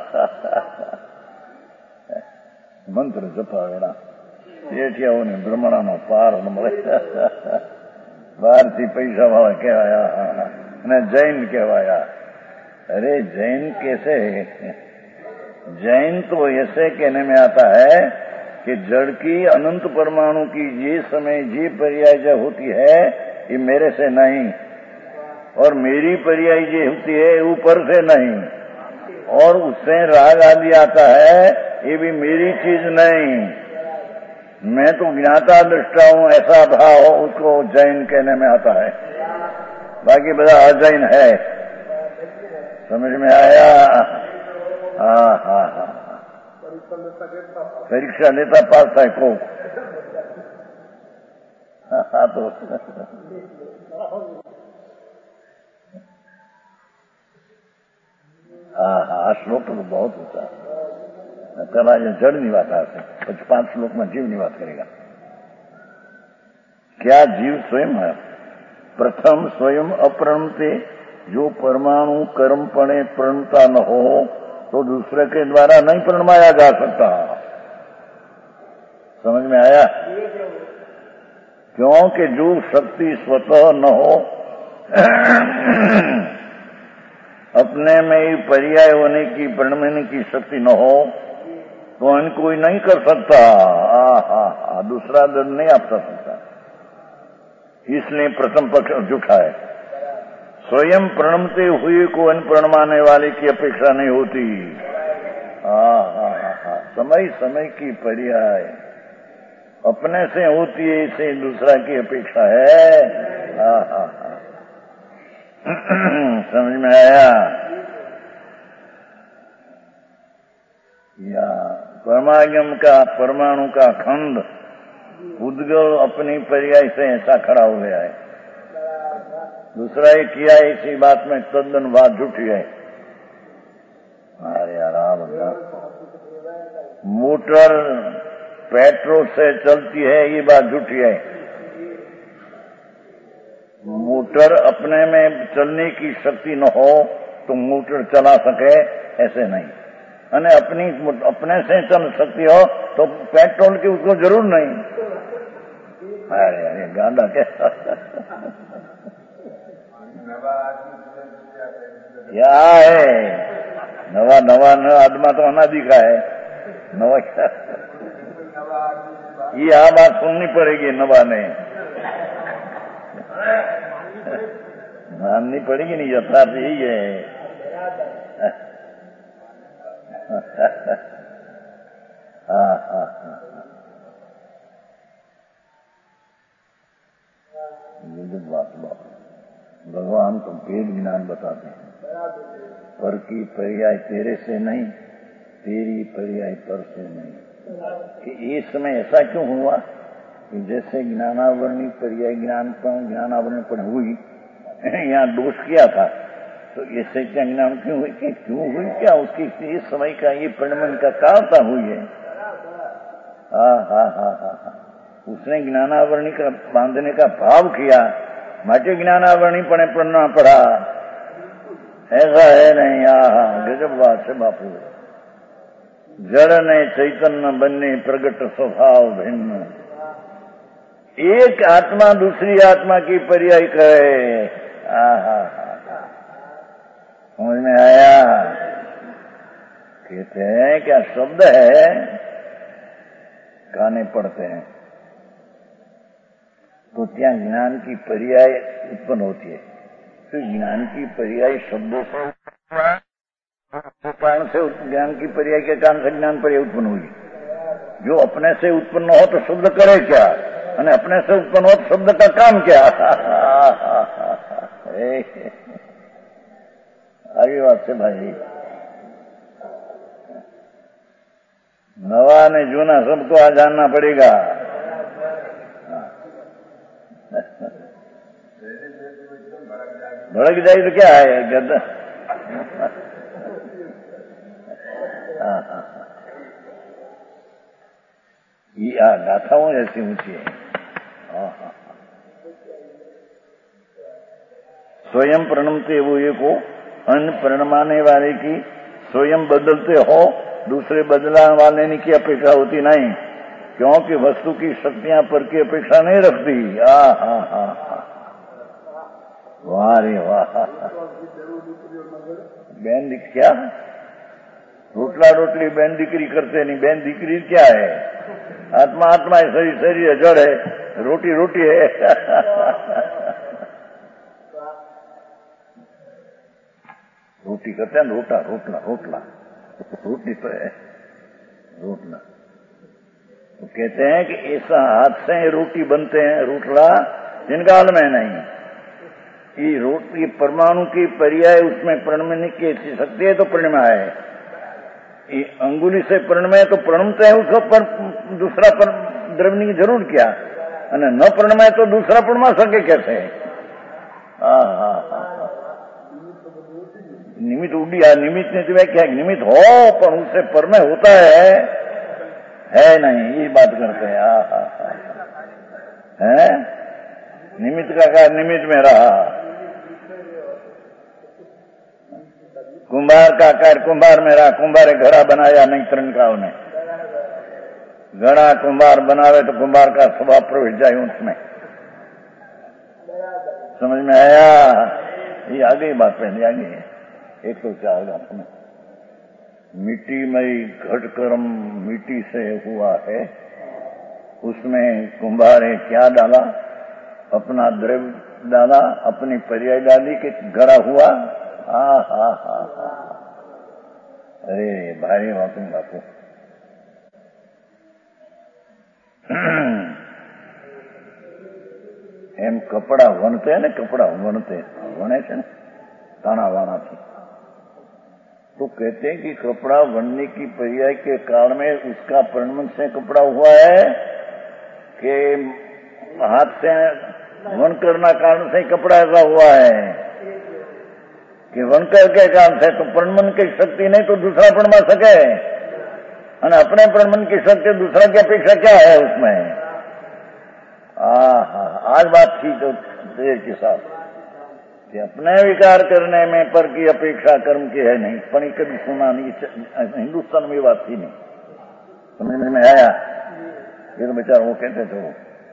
મંત્ર જપાવેલા શેઠિયાઓને ભ્રમણાનો પાર મળે। બહારથી પૈસા વાળા કહેવાયા અને જૈન કહેવાયા। अरे जैन कैसे? जैन तो ऐसे कहने में आता है कि जड़ की अनंत परमाणु की ये समय ये पर्याय होती है ये मेरे से नहीं, और मेरी पर्याय ये होती है ऊपर से नहीं, और उससे राग आदि आता है ये भी मेरी चीज नहीं, मैं तो ज्ञाता दृष्टा हूं, ऐसा भाव उसको जैन कहने में आता है। बाकी बड़ा अजैन है। समझ में आया? हाँ हाँ हाँ, परीक्षा लेता पास था को हाँ तो हाँ हाँ श्लोक तो बहुत होता है। कला जड़ नहीं बात आते कुछ पांच श्लोक में जीव नहीं बात करेगा। क्या जीव स्वयं है? प्रथम स्वयं अप्रणते, जो परमाणु कर्म पणे प्रणता न हो तो दूसरे के द्वारा नहीं प्रणमाया जा सकता। समझ में आया? क्योंकि जो शक्ति स्वतः न हो, अपने में ही पर्याय होने की प्रणमने की शक्ति न हो तो इनको कोई नहीं कर सकता। आ, हा, हा, दूसरा दंड नहीं आप कर सकता। इसलिए प्रथम पक्ष झूठा है। स्वयं प्रणमते हुए को अन प्रणमाने वाले की अपेक्षा नहीं होती। आ, हा, हा, हा, समय समय की पर्याय अपने से होती है, इसे दूसरा की अपेक्षा है। आ, हा, हा। समझ में आया? या परमागम का परमाणु का खंड उद्गल अपनी पर्याय से ऐसा खड़ा हो गया है, दूसरा ही किया इसी बात में तद्दन बात झूठी है। अरे आराम मोटर पेट्रोल से चलती है ये बात झूठी है। मोटर अपने में चलने की शक्ति न हो तो मोटर चला सके ऐसे नहीं, अने अपनी अपने से चल सकती हो तो पेट्रोल की उसको जरूर नहीं। अरे अरे गांडा कैसा क्या है? नवा नवा न आदमा तो अनादि का है। नवा क्या ये आ बात सुननी पड़ेगी नवा ने, माननी पड़ेगी। नहीं यथार्थ यही है। हाँ हाँ हाँ ये जो बात बात भगवान तो भेद ज्ञान बताते हैं। पर की पर्याय तेरे से नहीं, तेरी पर्याय पर से नहीं। कि इस समय ऐसा क्यों हुआ कि जैसे ज्ञानावरणी पर्याय ज्ञान पर ज्ञानावरण पर हुई, यहाँ दोष किया था तो ऐसे क्या ज्ञान क्यों हुई? कि क्यों हुई? क्या उसकी इस समय का ये परिणमन का कालता हुई है। हाँ हाँ हाँ हाँ हाँ उसने ज्ञानावरणी का बांधने का भाव किया, माटे ज्ञानावरणी पड़े पढ़ना पड़ा। ऐसा है नहीं। हाँ गजब बात है बापू। जड़ ने चैतन्य बनने प्रगट स्वभाव भिन्न, एक आत्मा दूसरी आत्मा की पर्याय करे। आहा समझ में आया? कहते हैं क्या शब्द है, गाने पढ़ते हैं तो क्या ज्ञान की पर्याय उत्पन्न होती है। तो ज्ञान की पर्याय शब्दों से कारण से ज्ञान की पर्याय के कारण से ज्ञान पर्याय उत्पन्न हुई। जो अपने से उत्पन्न हो तो शब्द करे क्या, और अपने से उत्पन्न हो तो शब्द का काम क्या। आगे बात से भाई नवा ने जूना सबको आ जानना पड़ेगा। भड़क जाए तो क्या है गद्दा। ये गाथाओं ऐसी ऊंची है। स्वयं प्रणमते हुए को अन्न प्रणमाने वाले की स्वयं बदलते हो, दूसरे बदलाने वाले की अपेक्षा होती नहीं, क्योंकि वस्तु की शक्तियां पर की अपेक्षा नहीं रखती। आ हा हा वाह रे वाह। बहन दिख क्या रोटला रोटली बहन दिकरी करते नहीं। बहन दिकरी क्या है? आत्मा आत्मा है, शरीर शरीर है, जड़ है, रोटी रोटी है। रोटी करते हैं रोटा रोटला रोटला रोटी तो है रोटला। तो कहते हैं कि ऐसा हाथ से रोटी बनते हैं रोटला जिनकाल में नहीं। ये रोटी परमाणु की पर्याय उसमें प्रणमने की ऐसी शक्ति है तो प्रणमा है। ये अंगुली से प्रणमय तो प्रणमते है उसको, पर दूसरा पर द्रवनी जरूर क्या અને ન પરણમાય તો दूसरा परણमा सके कैसे? हाँ हाँ हाँ निमित्त उड़ी आ निमित्त ने तो व्याख्या निमित्त हो पर उससे परमय होता है है नहीं, ये बात करते हैं। हाँ हाँ हाँ है निमित्त का कार्य निमित्त में रहा, कुंभार का कार्य कुंभार में रहा। कुंभारे घड़ा बनाया नहीं त्रिनकाओं ने, घड़ा कुंभार बनावे तो कुंभार का स्वभाव प्रवेश जाए उसमें। समझ में आया? ये आगे बात पहले आगे एक सौ चार घाट में मिट्टी में घट कर्म मिट्टी से हुआ है, उसमें कुंभारे क्या डाला? अपना द्रव्य डाला, अपनी पर्याय डाली कि घड़ा हुआ। हा हा हा हा अरे भारी बापू बापू એમ કપડા વણતે ને કપડા વણતે વણે છે ને ताना वाना थी, तो कहते हैं कि कपड़ा बनने की पर्याय के काल में उसका परिणमन से कपड़ा हुआ है कि हाथ से वन करना कारण से कपड़ा ऐसा हुआ है कि वनकर के कारण से तो परिणमन की शक्ति नहीं तो दूसरा परिणमा सके, और अपने परिणमन की शक्ति दूसरा की अपेक्षा क्या है उसमें? हाँ आज बात थी तो देर के साथ कि अपने विकार करने में पर की अपेक्षा कर्म की है नहीं, पण कभी सुना नहीं, हिंदुस्तान में बात थी नहीं, समझ में आया? ये तो बेचारा वो कहते थे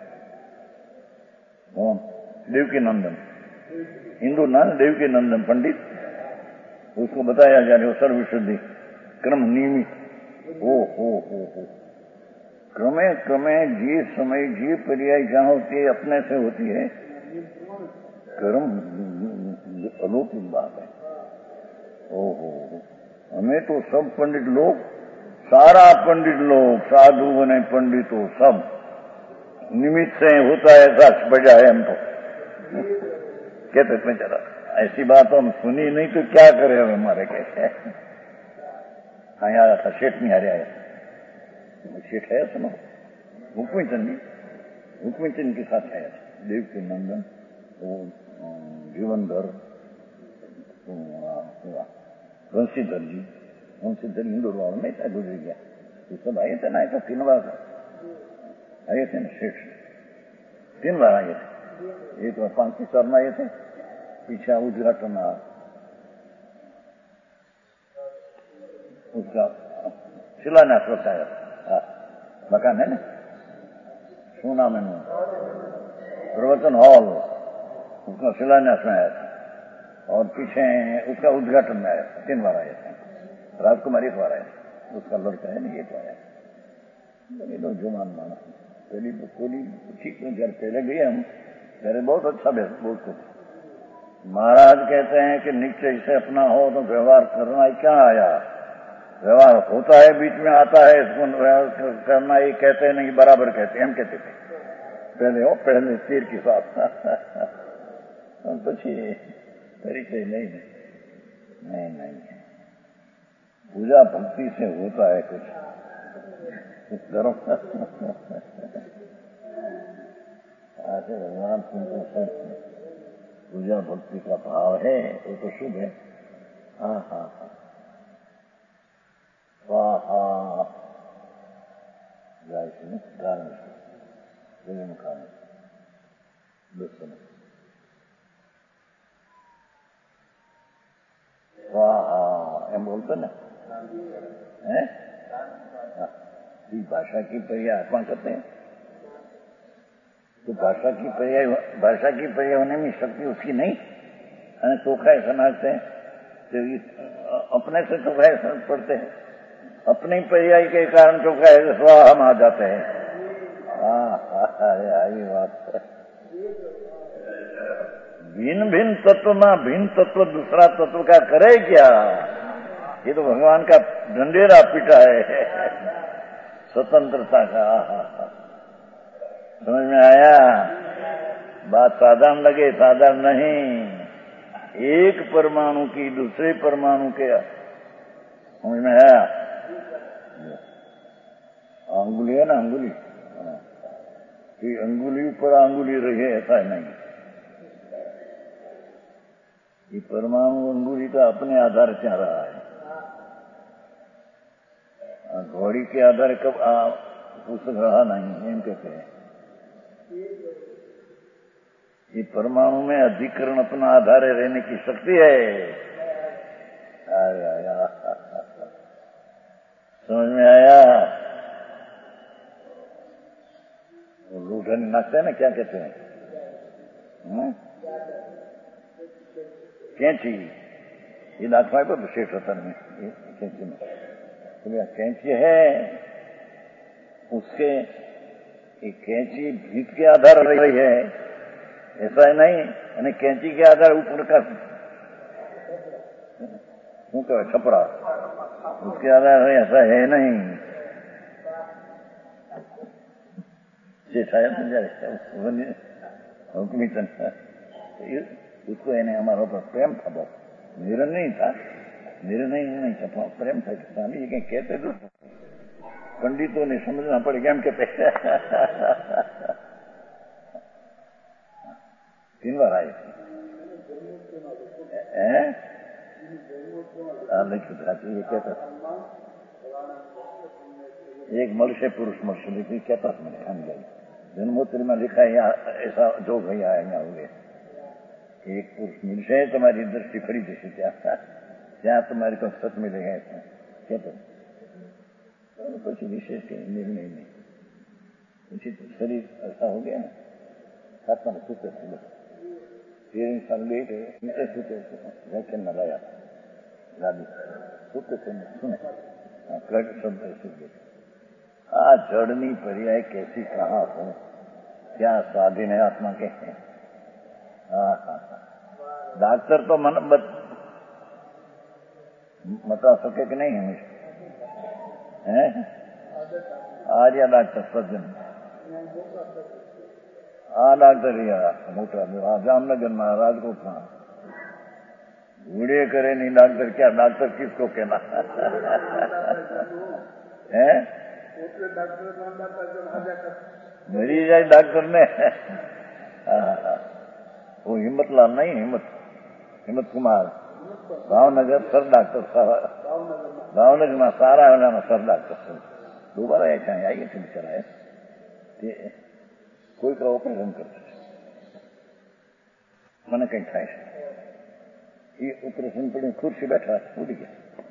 वो देवकी नंदन हिंदू ना देवकी नंदन पंडित, उसको बताया जा रहा सर्वशुद्धि क्रम नियमित ओ हो हो हो क्रमे क्रमे जी समय जी पर्याय जहां होती है अपने से होती है कर्म अलौकिक बात है। ओहो हमें तो सब पंडित लोग, सारा पंडित लोग साधु बने पंडितों सब निमित्त से होता है ऐसा बजा है। हम तो कहते थे जरा ऐसी बात हम सुनी नहीं तो क्या करे हम हमारे कहते हैं। हाँ आया था शेठ नहीं आ रहा है, शेठ है सुनो हुक्मिचंद जी, हुक्मिचंद के साथ आया था देव के नंदन जीवनधर वंशीधर जी, वंशीधर इंदौर वाला नहीं था, गुजर गया, ये सब आए थे ना, तो तीन बार आए थे ना शेठ, तीन बार आए थे, एक बार पांच साल में आए थे, पीछे उद्घाटन उसका शिलान्यास बताया था, मकान है ना सोना में प्रवचन हॉल, उसका शिलान्यास में आया था और पीछे उसका उद्घाटन में आया था। तीन बार आए थे, राजकुमार एक बार आया, उसका लड़का है ना एक बार आया। ये लोग जुमान माना पहली पूरी ठीक में घर पहले गए हम, मेरे बहुत अच्छा बोलते थे। महाराज कहते हैं कि निश्चय से अपना हो तो व्यवहार करना ही क्या आया, व्यवहार होता है बीच में आता है, इसको व्यवहार करना ही कहते नहीं बराबर कहते, हम कहते थे पहले हो पहले तीर के साथ પછી परिचय नहीं नहीं नहीं पूजा भक्ति से होता है कुछ कुछ करो ऐसे भगवान तुमको सब पूजा भक्ति का भाव है वो तो शुभ है। हाँ हाँ हाँ स्वाहा गायत्री गाने खाने दोस्तों वाह एम बोलते ना है भाषा की पर्याय आत्मा करते हैं, तो भाषा की पर्याय भाषा की पर्याय होने में शक्ति उसकी नहीं है, चोखा समझते हैं तो अपने से चोखा समझ पड़ते हैं, अपने पर्याय के कारण चोखा स्वाहा हम आ जाते हैं। अरे आई बात भिन्न भिन्न तत्व में भिन्न तत्व दूसरा तत्व का करे क्या, ये तो भगवान का ढंढेरा पीटा है स्वतंत्रता का। समझ में आया? बात साधारण लगे साधारण नहीं, एक परमाणु की दूसरे परमाणु के समझ में आया? अंगुली है ना अंगुली, कि अंगुली ऊपर अंगुली रहे, ऐसा नहीं। ये परमाणु अंगुली का अपने आधार चल रहा है। घोड़ी के आधार कब पुस्तक रहा नहीं, एम कहते हैं। ये परमाणु में अधिकरण अपना आधार रहने की शक्ति है। आया, आया। समझ में आया? रूठन नाचते हैं ना, क्या कहते हैं? कैंची, ये नाचवाए पर विशेष होता में कैंची में तो कैंची है, उसके एक कैंची भीत के आधार रही है, ऐसा है नहीं। यानी कैंची के आधार ऊपर का શું કહેવાય छपरा, उसके आधार है, ऐसा है नहीं। उसको એને हमारा पर प्रेम था, बस निरन नहीं था, निर्णय नहीं था, प्रेम था। स्वामी ये कहीं कहते तो पंडितों ने समझना पड़ेगा हम कहते तीन बार आए ये कहता एक मनुष्य पुरुष मनुष्य लेकिन कहता मैंने हम गए जन्मोत्तरी में लिखा है, यहाँ ऐसा जो भैया यहाँ हो गए एक पुरुष मनुष्य है, तुम्हारी दृष्टि फरी जैसी क्या ત્યાં तुम्हारे को सच मिलेगा इसमें कहते પછી विशेष निर्णय नहीं। પછી तो शरीर ऐसा हो गया ना, आत्मा सूत्र तीन साल लेटे नीचे सूत्र व्याख्यान न लाया दादी सूत्र से सुने कट शब्द ऐसे आ जड़नी पर्याय कैसी कहाँ हो, क्या स्वाधीन है आत्मा के। हाँ हाँ डॉक्टर तो मन बत बता सके कि नहीं हमेशा है। आर्या डॉक्टर सज्जन आ डॉक्टर मोटा जामनगर में राजकोट में वीडियो करे नहीं डॉक्टर, क्या डॉक्टर किसको कहना है। मरी जाए डॉक्टर ने वो हिम्मत लाल नहीं, हिम्मत हिम्मत कुमार भावनगर सर डॉक्टर भावनगर में सारा में सर डॉक्टर दोबारा ऐसा आइए थे बेचारा कोई का ऑपरेशन करते मैंने कहीं था ये ऑपरेशन पर खुर्सी बैठा उठ गया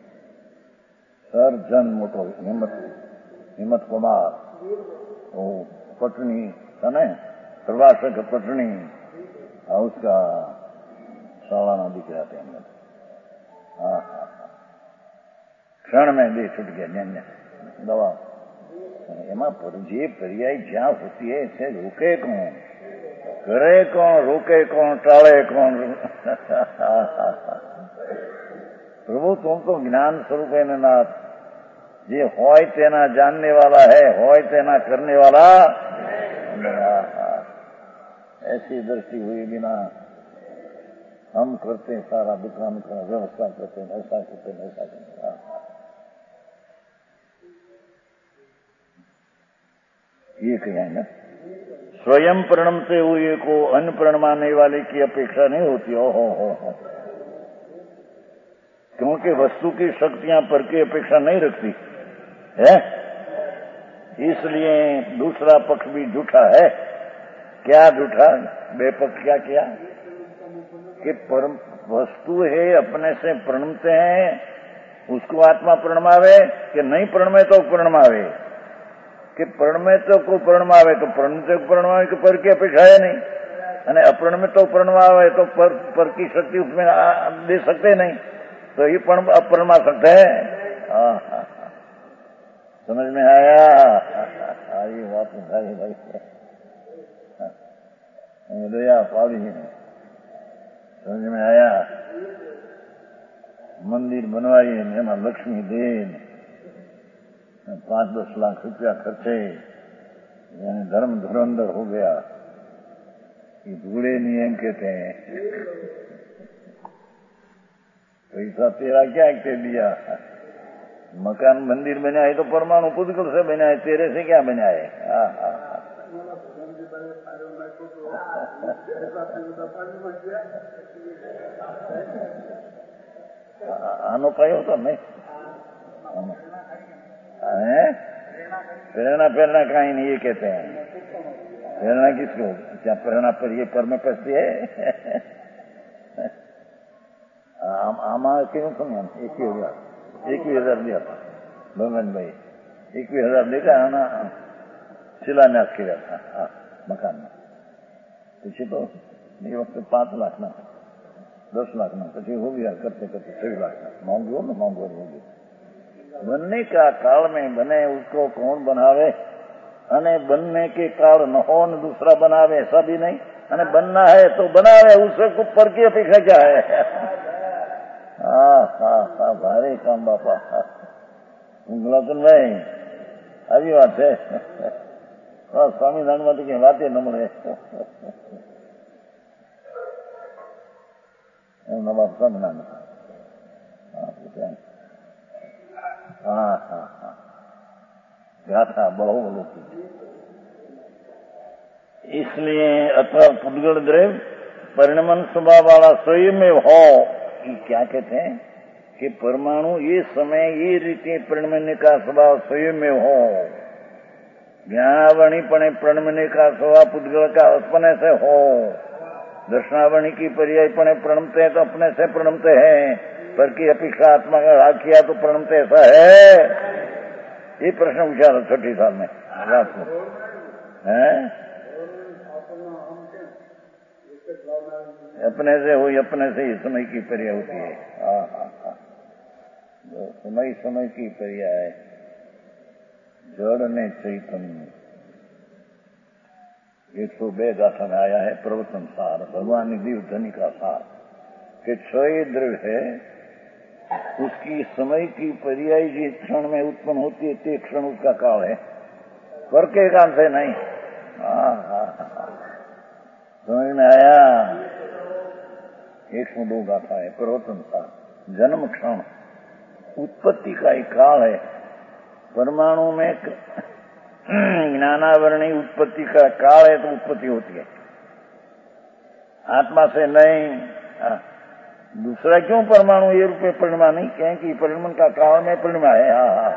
सर जन मोटो हिम्मत हिम्मत कुमार वो पटनी था ना प्रवास पटनी उसका सालाना दिख रहा था हमने। हाँ हाँ क्षण में दे छूट गया न्या दवा एमा जे पर्याय ज्યાં होती है इसे रोके कौन, करे कौन, रोके कौन, टाळे कौन। प्रभु तुम तो ज्ञान स्वरूप है नाथ, जे होय तेना जानने वाला है, होय तेना करने वाला। ऐसी दृष्टि हुई बिना हम करते सारा दुकान का व्यवस्था करते ऐसा करते ऐसा करते। ये कहें ना स्वयं प्रणमते हुए को अन्य प्रणमाने वाले की अपेक्षा नहीं होती। ओ हो हो हो क्योंकि वस्तु की शक्तियां पर की अपेक्षा नहीं रखती है, इसलिए दूसरा पक्ष भी झूठा है। क्या झूठा बेपक्ष क्या किया कि परम वस्तु है अपने से प्रणमते हैं, उसको आत्मा प्रणमावे कि नहीं प्रणमे तो प्रणमावे, कि प्रणमे तो को प्रणमावे तो प्रणमते को प्रणमावे कि पर की अपेक्षा है नहीं, અને અપ્રણમે તો प्रणमावे तो पर, पर की शक्ति उसमें दे सकते नहीं, तो ये पण अप्रणमा सकते हैं। समझ में आया? ये बात भाई भाई दया पावी समझ में आया? मंदिर बनवाइए एમાં लक्ष्मी दे पांच दस लाख रुपया खर्चे यानी धर्म धुरंधर हो गया। ये धूड़े नियम कहते हैं पैसा तेरा क्या के दिया, मकान मंदिर बनाए तो परमाणु पुद्गल से बनाए, तेरे से क्या बनाए। આનો કયો તો નહીં प्रेरणा प्रेरणा कहीं नहीं ये कहते हैं प्रेरणा किसको क्या प्रेरणा पर ये कर्म करती है આમાં કેવું સમય એકવી હજાર એકવી હજાર દિયા હતા ભગવાનભાઈ એકવી હજાર દેખા આના શિલાન્યાસ કર્યા હતા હા મકાનના પછી તો એ વખતે પાંચ લાખના દસ લાખના પછી हो गया करते करते छह लाख महंगी हो ना महंगो हो गया बनने का काल में बने उसको कौन बनावे अने बनने के काल न हो न दूसरा बनावे ऐसा भी नहीं अने बनना है तो बनावे उससे ऊपर की अपेक्षा क्या है हाँ हाँ हाँ भारी काम बापा गुलाबचंद भाई આવી વાત છે સ્વામિનારાયણ માંથી કઈ વાતે ન મળે એમના બાપ સ્વામિનારાયણ हाँ हाँ हाँ गाथा बहु लोग इसलिए अथवा पुद्गल द्रव्य परिणमन स्वभाव वाला स्वयं में हो क्या कहते हैं कि परमाणु ये समय ये रीति परिणमने का स्वभाव स्वयं में हो ज्ञानावणी पणे परिणमने का स्वभाव पुद्गल का अपने से हो दर्शनावणी की पर्याय पणे प्रणमते हैं तो अपने से प्रणमते हैं पर की अपेक्षा आत्मा का राग किया तो प्रणमते ऐसा है ये प्रश्न पूछा था छठी साल में रात को है अपने से हुई अपने से ही समय की पर्याय होती है हाँ हाँ हाँ समय समय की पर्याय जड़ ने चैतन्य एक सौ बे गाथा में आया है प्रवचन सार भगवान दिव्य धनी का सार कि छह द्रव्य है उसकी समय की पर्याय जिस क्षण में उत्पन्न होती है ते क्षण उसका काल है पर के काम से नहीं हाँ हाँ समझ में आया एक सौ दो गाथा है प्रवचन का जन्म क्षण उत्पत्ति का एक काल है परमाणु में ज्ञानावरणी उत्पत्ति का काल है तो उत्पत्ति होती है आत्मा से नहीं हाँ। दूसरा क्यों परमाणु ये रूप में परिणमा नहीं कहें कि परिणमन का काल में परिणमा है हाँ हाँ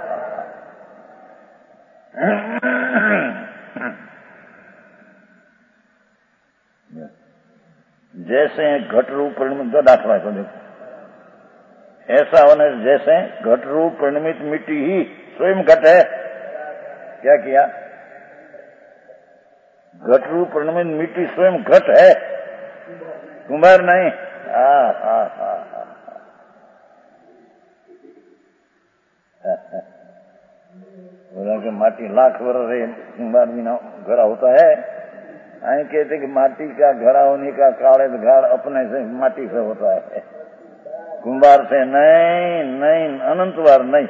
जैसे घट रूप परिणमित का दाखला को देखो ऐसा होने जैसे घट रूप परिणमित मिट्टी ही स्वयं घट है क्या किया घट रूप परिणमित मिट्टी स्वयं घट है कुंभार नहीं हाँ हाँ हाँ बोला कि माटी लाख वर्ष रहे कुंभार बिना घड़ा होता है आई कहते कि माटी का घड़ा होने का काल है तो घड़ अपने से माटी से होता है कुंभार से नहीं नहीं अनंत बार नहीं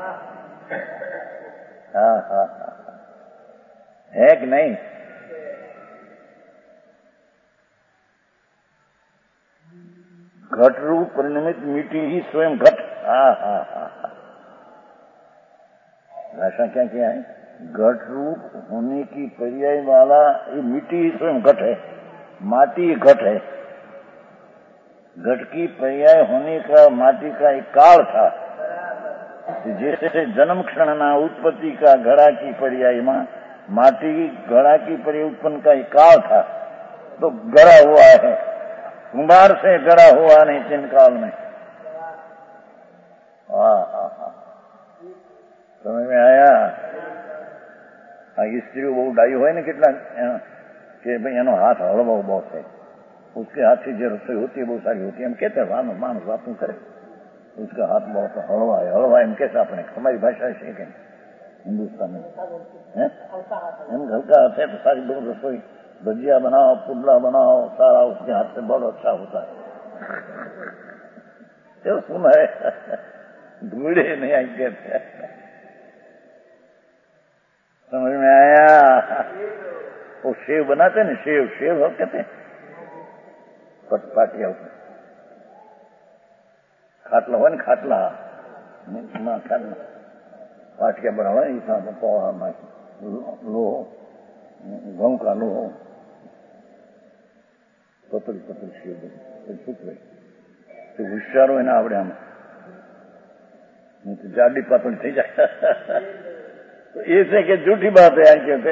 हाँ हाँ हाँ है कि नहीं घट रूप परिणमित मिट्टी ही स्वयं घट हाँ हाँ हाँ भाषा क्या क्या है घट रूप होने की पर्याय वाला ये मिट्टी ही स्वयं घट है माटी घट है घट की पर्याय होने का माटी का एक काल था जैसे जन्म क्षण ना उत्पत्ति का घड़ा की पर्याय में माटी घड़ा की पर्याय उत्पन्न का एक काल था तो गड़ा हुआ है कुंभार से गड़ा हुआ नहीं तीन काल में हाँ हाँ हाँ समझ में आया स्त्री बहु डाई हो ना कितना कि भाई एनो हाथ हलवा बहुत है उसके हाथ से जो रसोई होती है बहुत सारी होती है हम कहते हैं मानो मानो बात करे उसका हाथ बहुत हलवा है हलवा एम कैसे अपने हमारी भाषा सीखे हिंदुस्तान में हम घर का हाथ है तो सारी बहुत रसोई भजिया बनाओ पुडला बनाओ सारा उसके हाथ से बहुत अच्छा होता है जो सुना है धूड़े नहीं आई कहते समझ में आया वो सेव बनाते ना सेव सेव हो कहते पाटिया उसमें खाटला हो ना खाटला खाटला पाटिया बनाओ इतना पोहा लोहो गेहूं का लोहो પતળી પતળી શિવ સૂકવે તો હોશિયારો એને આવડે આમ नहीं तो जाडी पातड़ी थी जाए तो ये से कि झूठी बात है यहाँ कहते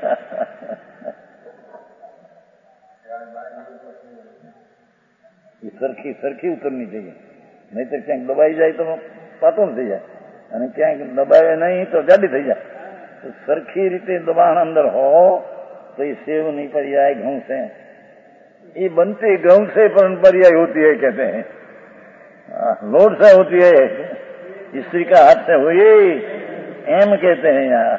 ये सरखी सरखी उतरनी चाहिए नहीं तो क्या दबाई जाए तो पातळ थी जाए અને ક્યાંક દબાવે નહીં તો જાડી થઈ જાય તો સરખી રીતે દબાણ અંદર हो तो ये सेव नहीं पर्याय घઉં से ये बनती घઉં से पर पर्याय होती है कहते हैं लोट से होती है स्त्री का हाथ से हुई एम कहते हैं यहाँ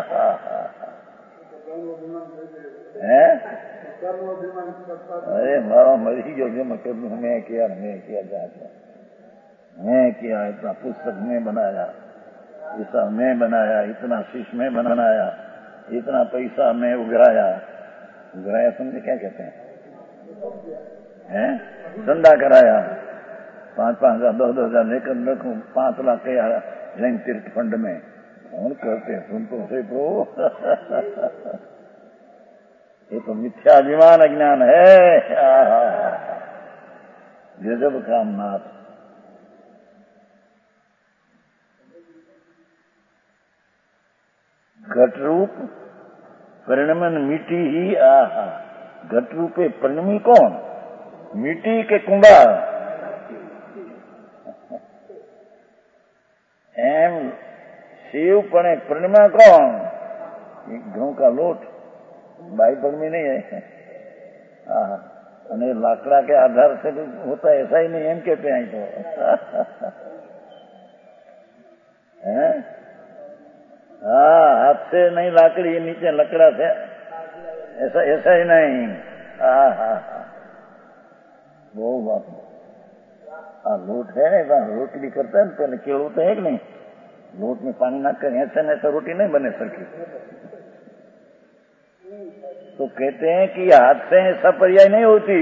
अरे मारा मरी गयो जो मैं कहूँ मैं किया मैं किया जाता मैं किया इतना पुस्तक में बनाया ऐसा मैं बनाया इतना शीश में बनाया इतना पैसा मैं उगराया उगराया समझे क्या कहते हैं हैं धंधा कराया पांच पांच हजार दो दो हजार लेकर रखू पांच लाख के लेंगे तीर्थ फंड में कौन करते हैं सुन तो से प्रो ये तो मिथ्याभिमान अज्ञान है गजब काम नाथ घट रूप परिणमन मिट्टी ही आहा घट रूपे परिणमी कौन मिट्टी के कुंभार एम शिव पणे परिणमा कौन घઉં का लोट बाइबल में नहीं है हाँ लाकड़ा के आधार से होता है ऐसा ही नहीं एम कहते हैं तो हैं हाँ हाथ से नहीं लाकड़ी नीचे लकड़ा से ऐसा ऐसा ही नहीं हाँ हाँ हाँ वो बात हाँ लोट है ना रोटी भी करता है पहले केवल होता है कि नहीं लोट में पानी ना करें ऐसा न ऐसा रोटी नहीं बने सकी तो कहते हैं कि हाथ से ऐसा पर्याय नहीं होती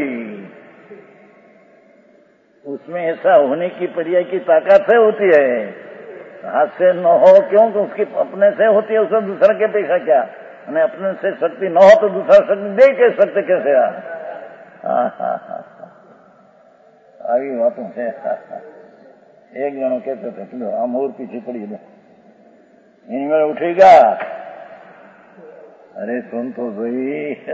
उसमें ऐसा होने की पर्याय की ताकत से होती है हाथ से न हो क्यों तो उसकी अपने से होती है उससे दूसरा के पेशा क्या અને अपने से शक्ति न हो तो दूसरा शक्ति दे के सकते कैसे हाँ हाँ हाँ આવી વાતો છે એક જણો કહેતો હતો કે આ મોર પીછી પડી ગયો એની મેળે ઉઠી ગયા अरे सुन तो सही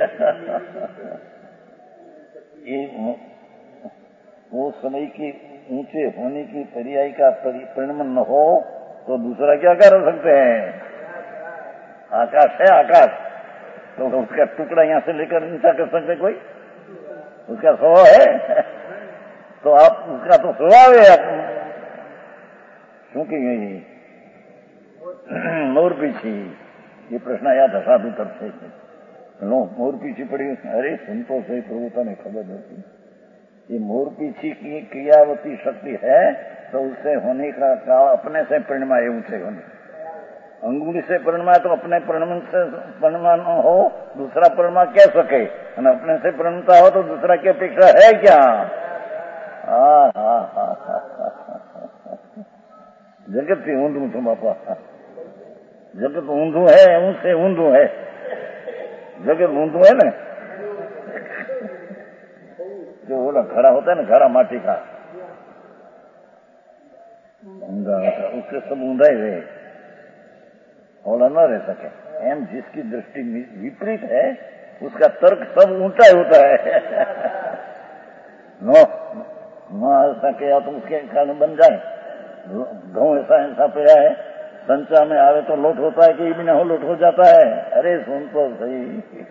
वो समय की ऊंचे होने की पर्याय का परिणमन न हो तो दूसरा क्या कर सकते हैं आकाश है आकाश तो उसका टुकड़ा यहाँ से लेकर नीचा कर सकते कोई उसका स्वभाव है तो आप उसका तो स्वभाव है क्योंकि मोर पीछी ये प्रश्न आया था साधु तरफ से लो मोर पीछी पड़ी अरे सुन तो सही प्रभुता ने खबर होती ये मोर पीछी की क्रियावती शक्ति है तो उससे होने का, का अपने से परिणमा ऊंचे होने अंगुली से परिणमा तो अपने परिणम से परिणमा न हो दूसरा परिणमा कह सके और अपने से परिणमता हो तो दूसरा की अपेक्षा है क्या हाँ हाँ हाँ जगत से ऊंधू तुम बापा जगत ऊंधू है उनसे ऊंधू है जगत ऊंधू है ना जो बोला घड़ा होता है ना घड़ा माटी का ऊंधा होता उससे सब ऊंधा ही रहे ओला न रह सके एम जिसकी दृष्टि विपरीत है उसका तर्क सब ऊंचा ही होता है नो न सके या तो उसके कारण बन जाए घઉં ऐसा ऐसा पड़ा है संचा में आवे तो लोट होता है कि ये भी ना हो लोट हो जाता है अरे सुन तो सही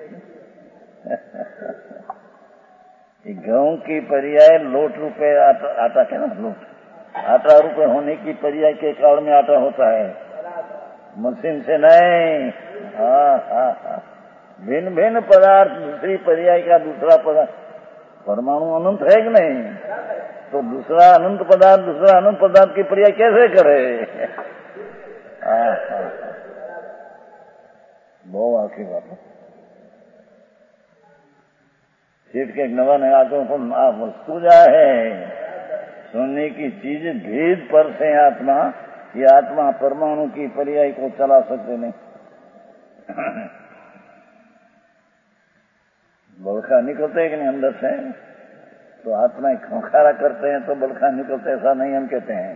गेहूं की पर्याय लोट रूपे आटा, आटा के ना लोट आटा रूपे होने की पर्याय के कारण में आटा होता है मशीन से नहीं हाँ हाँ हाँ भिन्न भिन्न पदार्थ दूसरी पर्याय का दूसरा पदार्थ परमाणु अनंत है कि नहीं तो दूसरा अनंत पदार्थ दूसरा अनंत पदार्थ की पर्याय कैसे करे बहुत आखिर बात है सीट के एक नवा नया आंखों को वस्तु जा है सुनने की चीज भेद पर से आत्मा ये आत्मा परमाणु की पर्याय को चला सकते नहीं बलखा निकलते हैं कि नहीं अंदर से, तो आत्मा खोखारा करते हैं तो बलखा निकलते, ऐसा नहीं हम कहते हैं।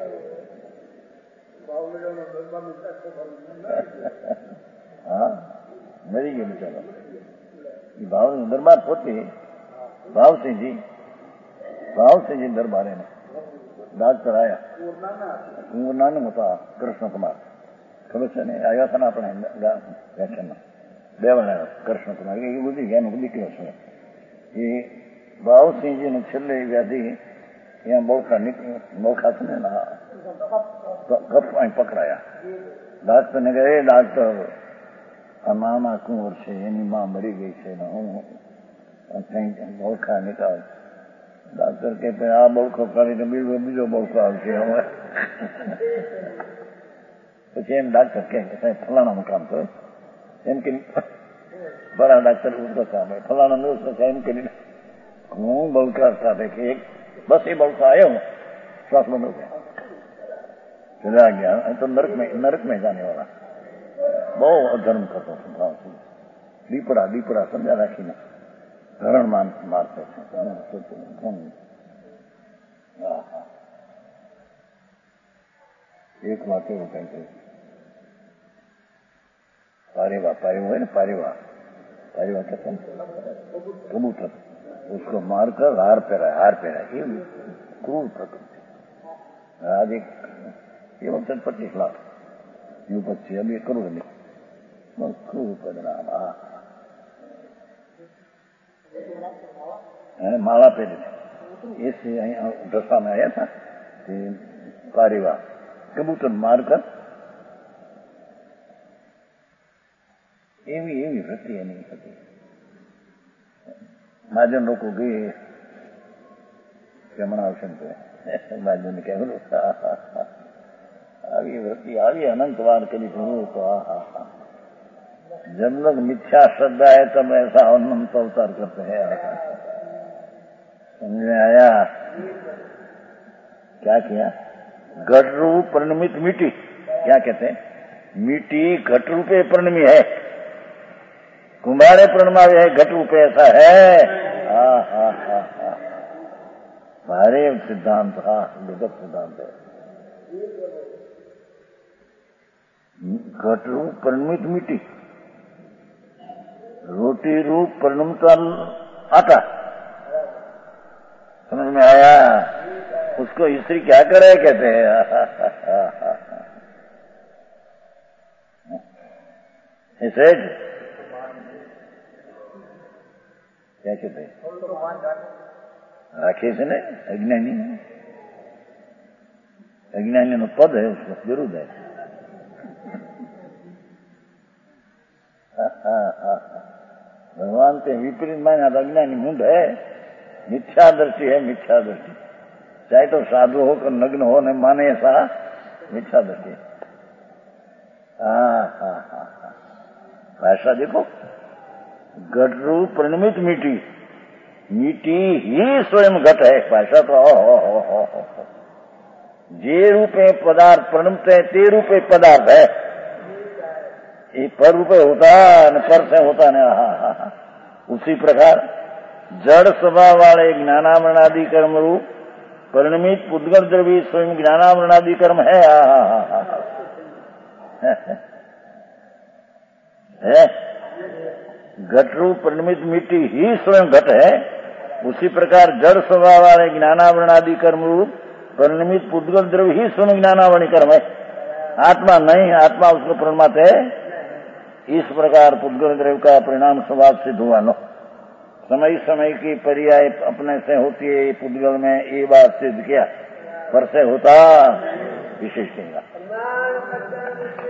हाँ मरी गए बेचारा भाव दरबार पहुंचे, भाव सिंह जी भाव सिंह जी दरबार ने डॉक्टर आया, वो नानक होता कृष्ण कुमार खबर से नहीं आया था ना अपने व्याख्यान में देवना कृष्ण कुमार ये बुद्धि ज्ञान को निकलो छे। ये भाव सिंह जी ने छेल्ले व्याधि यहाँ बोलखा बोलखा से ना तो कफ पकड़ाया। डॉक्टर ने कहा डॉक्टर आ मामा कुंवर છે એની માં મરી ગઈ છે ને હું કઈ બોલખા નિકાલ। ડॉक्टर कहते आ बोलखो કરીને બીજો બીજો બોલખો આવશે હવે। પછી એમ डॉक्टर કહે કે ફલાણાનું કામ કરો એમ કે બરા डॉक्टर उसका काम है फलाना ने उसका काम के હું બોલખા સાથે કે એક बस ये बोलखा आया हूँ श्वास बंद हो गया चला गया तो नरक में नरक में जाने वाला बहु अधर्म करता था। दीपड़ा दीपड़ा समझा राखी ना धरण मान मारते थे। एक वाक्य वो कहते पारिवा पारिवा है ना पारिवा पारिवा कहते हैं कबूतर उसको मारकर हार पहरा हार पहरा ये क्रूर प्रकृति। आज एक ये वक्त पच्चीस लाख यू पच्चीस अभी करोड़ नहीं क्रूर परिणाम। माला पहले ऐसे दशा में आया था कि पारिवा कबूतर मारकर एवी एवी वृत्ति नहीं होती। महाजन लोग गए रमणा पे महाजन क्या बोलो આવી વૃત્તિ આવી અનંતવાર કરી તો आहा जब लोग मिथ्या श्रद्धा है तब ऐसा अनंत अवतार करते हैं। समझ में आया क्या किया? घट रूप परिणमित मिट्टी क्या कहते हैं? मिट्टी घट रूपे परिणमी है, कुंभारे परिणमावे है घट रूपे ऐसा है। हा हा हा हा भारे सिद्धांत हा विगत सिद्धांत है। घट रूप परिणमित मिट्टी रोटी रूप परिणमता आटा। समझ में आया? उसको स्त्री क्या करे कहते हैं ऐसे क्या कहते हैं राखे से नहीं अज्ञानी अज्ञानी नो पद है उसको जरूर है। भगवान के विपरीत माने अज्ञानी मुंड है, मिथ्या दृष्टि है मिथ्या दृष्टि। चाहे तो साधु हो कर नग्न हो न माने ऐसा मिथ्या दृष्टि। हाँ हाँ हाँ हाँ भाषा देखो घट रूप परिणमित मिट्टी मिट्टी ही स्वयं घट है। भाषा तो हो हो हो हो हो जे रूपे पदार्थ परिणमते ते रूपे पदार्थ है। ये पर रूपे होता न पर से होता न हा हा हा उसी प्रकार जड़ स्वभाव वाले ज्ञानामरणादि कर्म रूप परिणमित पुद्गल द्रव्य स्वयं ज्ञानामरणादि कर्म है। हा हा हा है घट रूप परिणमित मिट्टी ही स्वयं घट है। उसी प्रकार जड़ स्वभाव वाले ज्ञानावरणादि कर्म रूप परिणमित पुद्गल द्रव्य ही स्वयं ज्ञानावरणी कर्म है। आत्मा नहीं, आत्मा उसको परिणमात है। इस प्रकार पुद्गल द्रव्य का परिणाम स्वभाव सिद्ध हुआ नो। समय समय की पर्याय अपने से होती है पुद्गल में, ये बात सिद्ध किया पर से होता विशेष